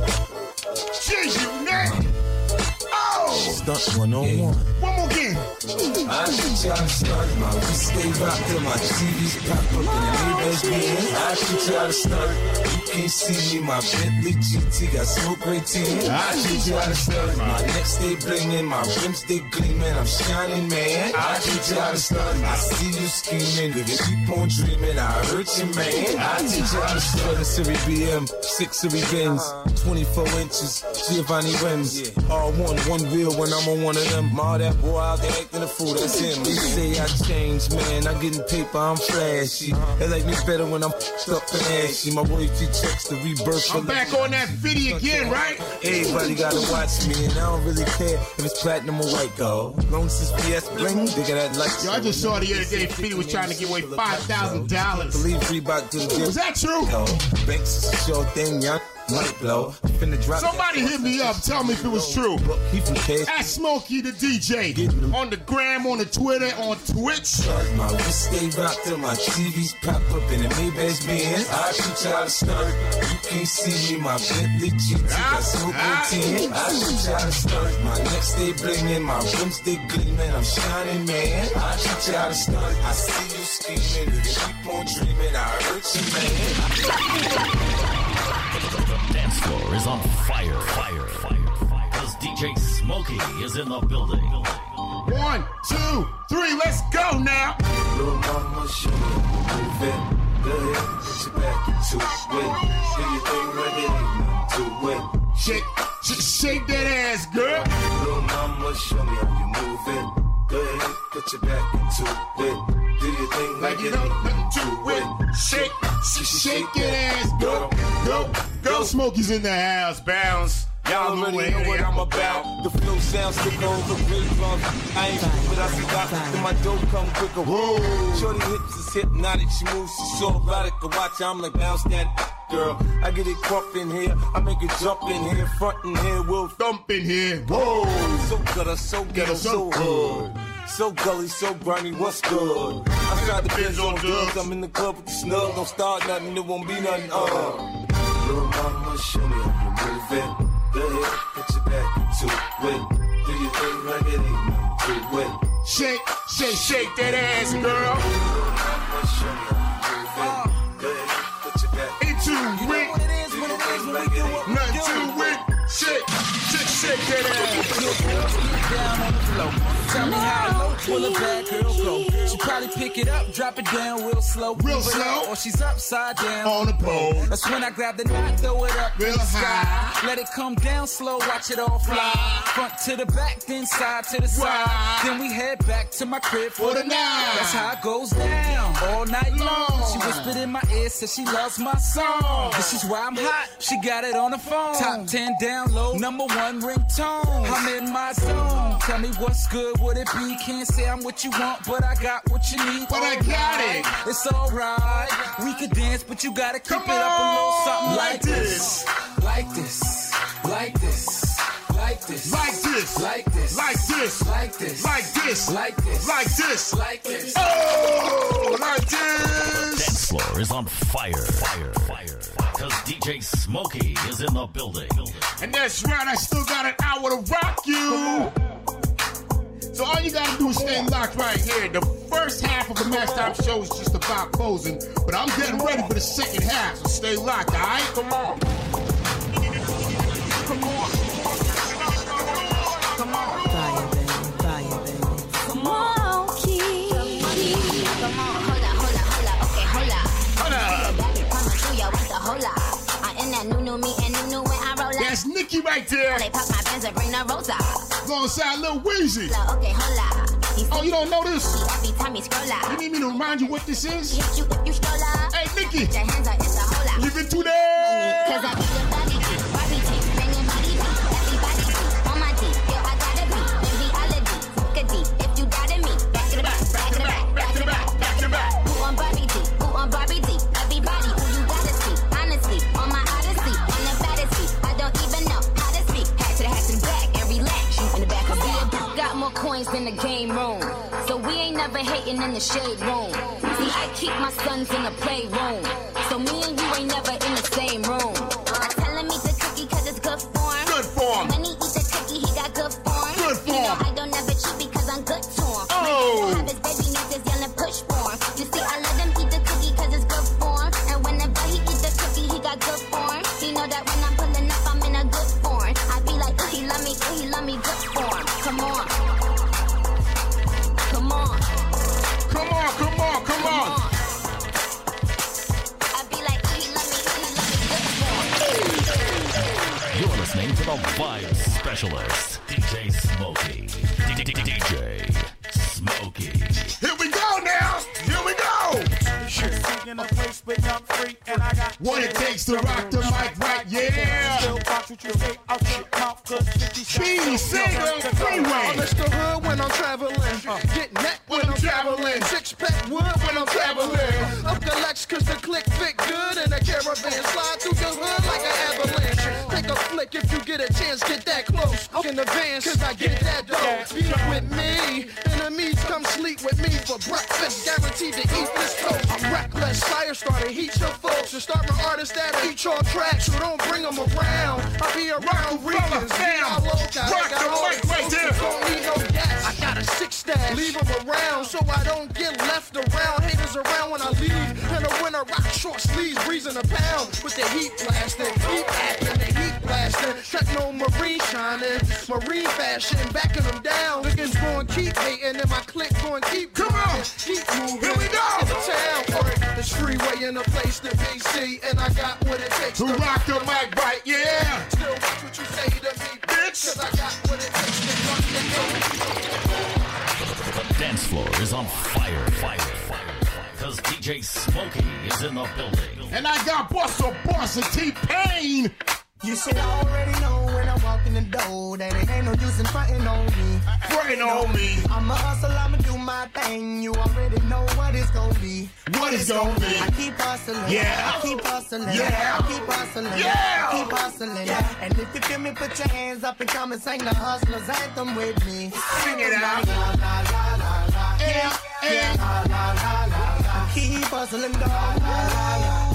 G-Unit! Oh! Stunt 101. One more again. I teach y'all to start my we stay rock till my TVs pop up in the Maybach Benz. I teach y'all to start. You can't see me, my Bentley GT got smoke right tin. I teach y'all to start. My neck stay blingin', my rims they gleamin'. I'm shining, man. I teach y'all to start. I see you scheming, keep on dreaming. I hurt you, man. I teach y'all to start. A Series BM, 6 Series Benz, 24 inches, Giovanni rims. All one wheel when I'm on one of them. All that boy out there acting a fool, that's him. They say I changed, man. I'm getting paper, I'm flashy. They like me better when I'm stuck and ashy. My royalty checks the rebirth. I'm back on that video again, right? Everybody gotta watch me, and I don't really care if it's platinum or white gold. Long as it's PS bling, they got that like. Yo, I just saw the other day Fitty was trying to give away $5,000. Believe Reebok to the gift. Was that true? Yo, Banks is a sure thing, young. Might blow. Finna drop. Somebody hit me up. Tell me if it was true. At Smokey the DJ. On the gram, on the Twitter, on Twitch. My wrist stay rocked till my TVs pop up in the Maybach Benz. I teach y'all to start. You can't see me, my Bentley GT got smoke on 10. I teach y'all to start. My neck stay blingin', my rims they gleamin'. I'm shining, man. I teach y'all to start. I see you scheming, keep on dreaming. I hurt you, man. The dance floor is on fire. Cause DJ Smokey is in the building. 1, 2, 3, let's go now. Little mama, show me move it. Go ahead, put your back into it. Do your thing like it ain't nothing to it. Shake that ass, girl. Little mama, show me how you move it. Go ahead, put your back into it. Do your thing like it ain't nothing to it. Shake that ass, go. Smokey's in the house, bounce. Y'all already know what I'm about. The flow sounds sick on the real bump. I ain't but I forgot that my dough come quicker. Whoa. Shorty hips is hypnotic, she moves, she's so erotic. I watch, I'm like bounce that girl. I get it crump in here, I make it jump in here, front in here, we'll thump in here. Whoa. So good, so ghetto, so hood. So gully, so grimy, what's good? I got the Benz on drugs, I'm in the club with the snug. Don't start nothing, it won't be nothing. Little mama, show me how you move it. Go ahead, put your back into it. Do your thing like it ain't nothing to it. Shake that ass, girl. Show me how you move it. Go ahead, put your back into it. Nothing to it. Shake that ass. Down on the floor. Tell me how low will a bad girl go? She probably pick it up, drop it down real slow. Or she's upside down on the pole. That's when I grab the knot, throw it up real high. Let it come down slow, watch it all fly. Front to the back, then side to the side. Then we head back to my crib for the night. That's how it goes down all night long. She whispered in my ear, said she loves my song. This is why I'm hot. She got it on the phone. Top 10 download, #1 ringtone. I'm in my zone. Tell me what's good, would it be? Can't say I'm what you want, but I got what you need. But I got it. It's alright. We could dance, but you gotta keep it up a little something like this. Like this. Like this. Like this. Like this. Like this. Like this. Like this. Like this. Like this. Like this. Like this. Oh, like this. Dance floor is on fire. Cause DJ Smokey is in the building. And that's right, I still got an hour to rock you. So all you gotta do is stay locked right here. The first half of the Match Time show is just about closing, but I'm getting ready for the second half, so stay locked, alright? Come on. Come on. Come on. Fire, baby. Come on, Key. Come on, hold up. Okay, hold up. Hold up. Baby, come through ya with the hold up. I in that new me and new when I roll up. That's Nick Nikki right there. They pop my Benz and bring the Rosa. Alongside Lil Weezy. Okay, hola. Oh, you don't know this? Every time he scroll up. You need me to remind you what this is? Hit you if you stroll up. Hey, Nikki. Your hands are in the hola. Give it to them. Cause I be your body deep. Barbie tape. Banging body deep. Everybody deep. On my deep. Yo, I gotta be. In reality. Good deep. If you doubted me. Back to the back. Back to the back. Back to the back. Back to the back. Who on Barbie deep? Who on Barbie deep? Everybody who you gotta see. Honestly. On my odyssey. On the fantasy. I don't even know how to speak. Hat to the back and relax. You in the back of the got more coins than the game room. So we ain't never hating in the shade room. See, I keep my sons in the playroom. So me and you ain't never in the same room. I tell him eat the cookie cause it's good form. Good form. When he eat the cookie, he got good form. Good form. You know I don't ever cheat because I'm good to him. Oh. Have his baby needs his yelling push form. You see, I let him eat the cookie cause it's good form. And whenever he eat the cookie, he got good form. He know that when I'm pulling up, I'm in a good form. I be like, ooh, he love me, good form. Come on. Come on. Come on, come on, come on. I be like, he love me, good form. You're listening to the Vibe Specialist, DJ Smokey. DJ Smokey. Here we go now. Here we go. In a place with young freak, and I got what it takes to rock the mic right, yeah. Still watch what you say out your mouth, cause 50 Speedy single freeway. I miss the hood when I'm traveling. Get neck when I'm traveling. Six pack wood when I'm traveling. Up the Lex cause the click fit good in a caravan. Slide through your hood like an avalanche. Take a flick if you get a chance, get that close. In advance, cause I get that dough. Beat up with me. Enemies come sleep with me for breakfast. Guaranteed to eat this toast. I'm reckless. Fire starter, heat your folks. And start my artists that eat your tracks. So don't bring them around. I'll be around Ricans. Rock the mic right there. Don't need no gas. I got a 6 stash. Leave them around so I don't get left around. Haters around when I leave. In the winter, rock short sleeves, breezing a pound. With the heat blasting, heat acting, the heat blasting. Techno marine shining, marine fashion, backing them down. Niggas gon' keep hating and my clique gon' keep come on, keep moving. Here we go. In the town, or this freeway in a place to be see, and I got what it takes to rock the mic right, yeah. Still watch what you say to me, bitch. Cause I got what it takes to rock the dance floor is on fire. Cause DJ Smokey is in the building. And I got Busta Boss and T-Pain. You should already know when I walk in the door that it ain't no use in frontin' on me. Frontin' on me. I'm a hustle, I'ma do my thing. You already know what it's gonna be. What it's gonna be. I keep hustling. Yeah. I keep hustling. Yeah. I keep hustling. Yeah. I keep hustling. Yeah. And if you feel me, put your hands up and come and sing the hustler's anthem with me. Sing it out. La, la, la, la, la. Yeah. Yeah. La, la, la, la, la. Keep hustling, dog. La, la, la.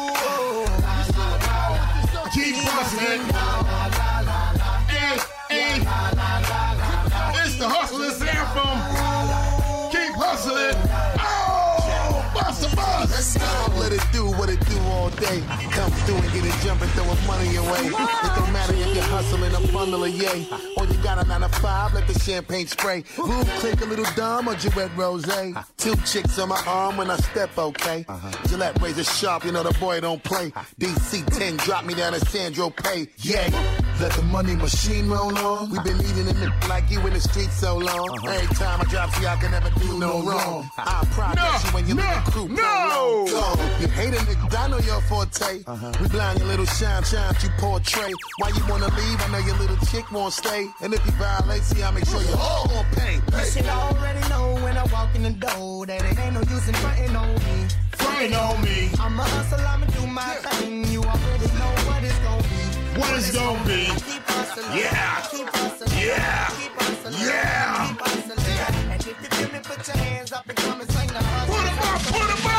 Keep hustling. Hey, hey. It's the hustler's anthem. Keep hustling. Oh, Busta Boss. Let it do what it do all day. Come through and get it jumping, throwing money away. It don't matter if you're hustling a bundle of yay. Or you got a 9 to 5, let the champagne spray. Boom, click a little dumb or Gillette Rose. 2 chicks on my arm when I step, okay? Gillette razor sharp, you know the boy don't play. DC 10, drop me down at Sandro Pay. Yay, let the money machine roll on. We been eating in it like you in the street so long. Every time I drop, see I can never do no wrong. I progress you when you leave the crew. No! You hate a nigga, I know your forte. We blind your little shine you portray. Why you wanna leave? I know your little chick won't stay. And if you violate, see I make sure you all gon' pay. You should already know when I walk in the door that it ain't no use in frontin' on me. Frontin' on me. I'm a hustle, I'ma do my thing. You already know what it's gon' be. What it's gon' be. I keep hustling. Yeah. I keep hustling. Yeah. I keep hustling. Yeah. I keep hustling. And if you feel me, put your hands up and come and sing the hustle. Put 'em up, put 'em up.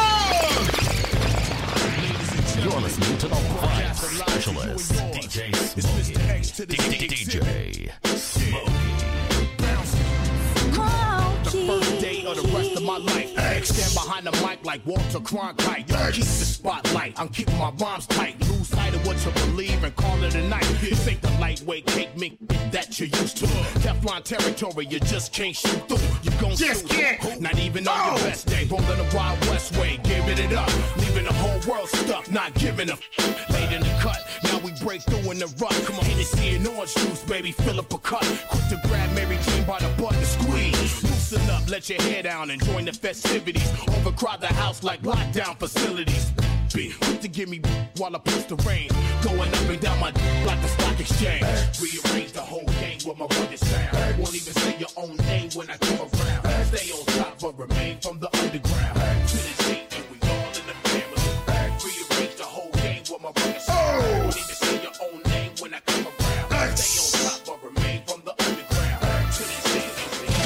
You're listening to the Vibe Specialist, DJ Smokey. DJ Smokey. The first day of the rest of my life. Stand behind the mic like Walter Cronkite. Yo, keep the spotlight. I'm keeping my rhymes tight. Lose sight of what you believe and call it a night. This ain't the light lightweight cake mink that you're used to. Teflon territory, you just can't shoot through. You gon' Just can't. Not even on your best day. Rolling the Wild West way, giving it up. Leaving the whole world stuck, not giving a late in the cut. Now we break through in the rut. Come on, Hennessy and orange juice, baby, fill up a cup. Quick to grab Mary Jane by the butt and squeeze. Loosen up, let your hair down and join the festivities. Overcrowd the house like lockdown facilities. Be quick to give me while I push the rain. Going up and down my like the stock exchange. Rearrange the whole game with my rugged sound. Won't even say your own name when I come around. Stay on top but remain from the underground. To the seat and we all in the family. Rearrange the whole game with my rugged sound. Won't even say your own name when I come around. Stay on top but remain from the underground. To the seat and we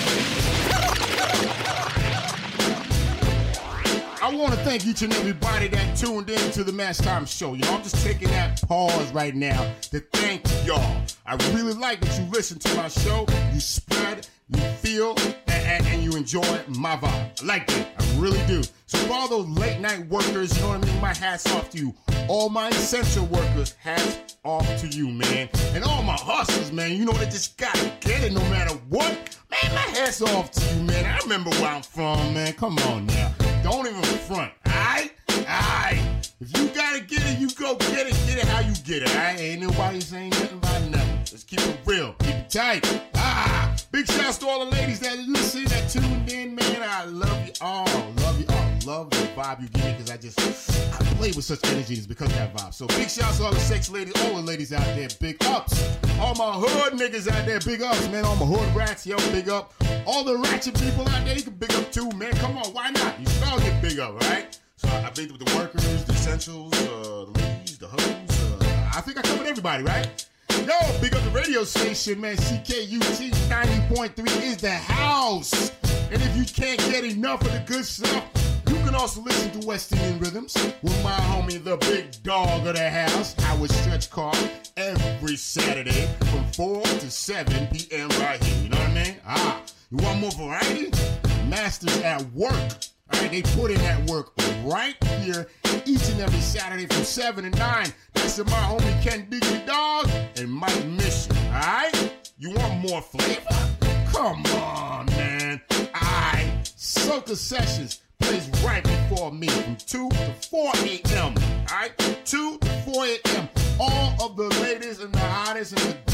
I want to thank each and everybody that tuned in to the Mass Time Show. You know, I'm just taking that pause right now to thank y'all. I really like that you listen to my show, you spread, you feel, and you enjoy my vibe. I like that. I really do. So for all those late night workers, you know what I mean? My hat's off to you. All my essential workers, hats off to you, man. And all my hustlers, man, you know they just gotta get it no matter what. Man, my hat's off to you, man. I remember where I'm from, man. Come on now. Don't even front, alright? Alright. If you gotta get it, you go get it how you get it, alright? Ain't nobody saying nothing about nothing. Let's keep it real, keep it tight. Big shouts to all the ladies that listen, that tuned in, man. I love you all, love you all. Love the vibe you give me because I play with such energy. It's because of that vibe. So big shouts to all the sex ladies, all the ladies out there, big ups. All my hood niggas out there, big ups, man. All my hood rats, yo, big up. All the ratchet people out there, you can big up too, man. Come on, why not? You should all get big up, right? So I big up the workers, the essentials, the ladies, the hoes. I think I covered everybody, right? Yo, big up the radio station, man. CKUT 90.3 is the house. And if you can't get enough of the good stuff, you can also listen to West Indian Rhythms with my homie, the big dog of the house, Howard Stretch Carr, every Saturday from 4 to 7 p.m. right here. You know what I mean? You want more variety? Masters at Work. All right, they put in that work right here each and every Saturday from 7 to 9. That's to my homie Ken Diggity Dog and Mike Mission. All right? You want more flavor? Come on, man. All right. Soca Sessions plays right before me from 2 to 4 a.m. All right? 2 to 4 a.m. All of the latest and the hottest and the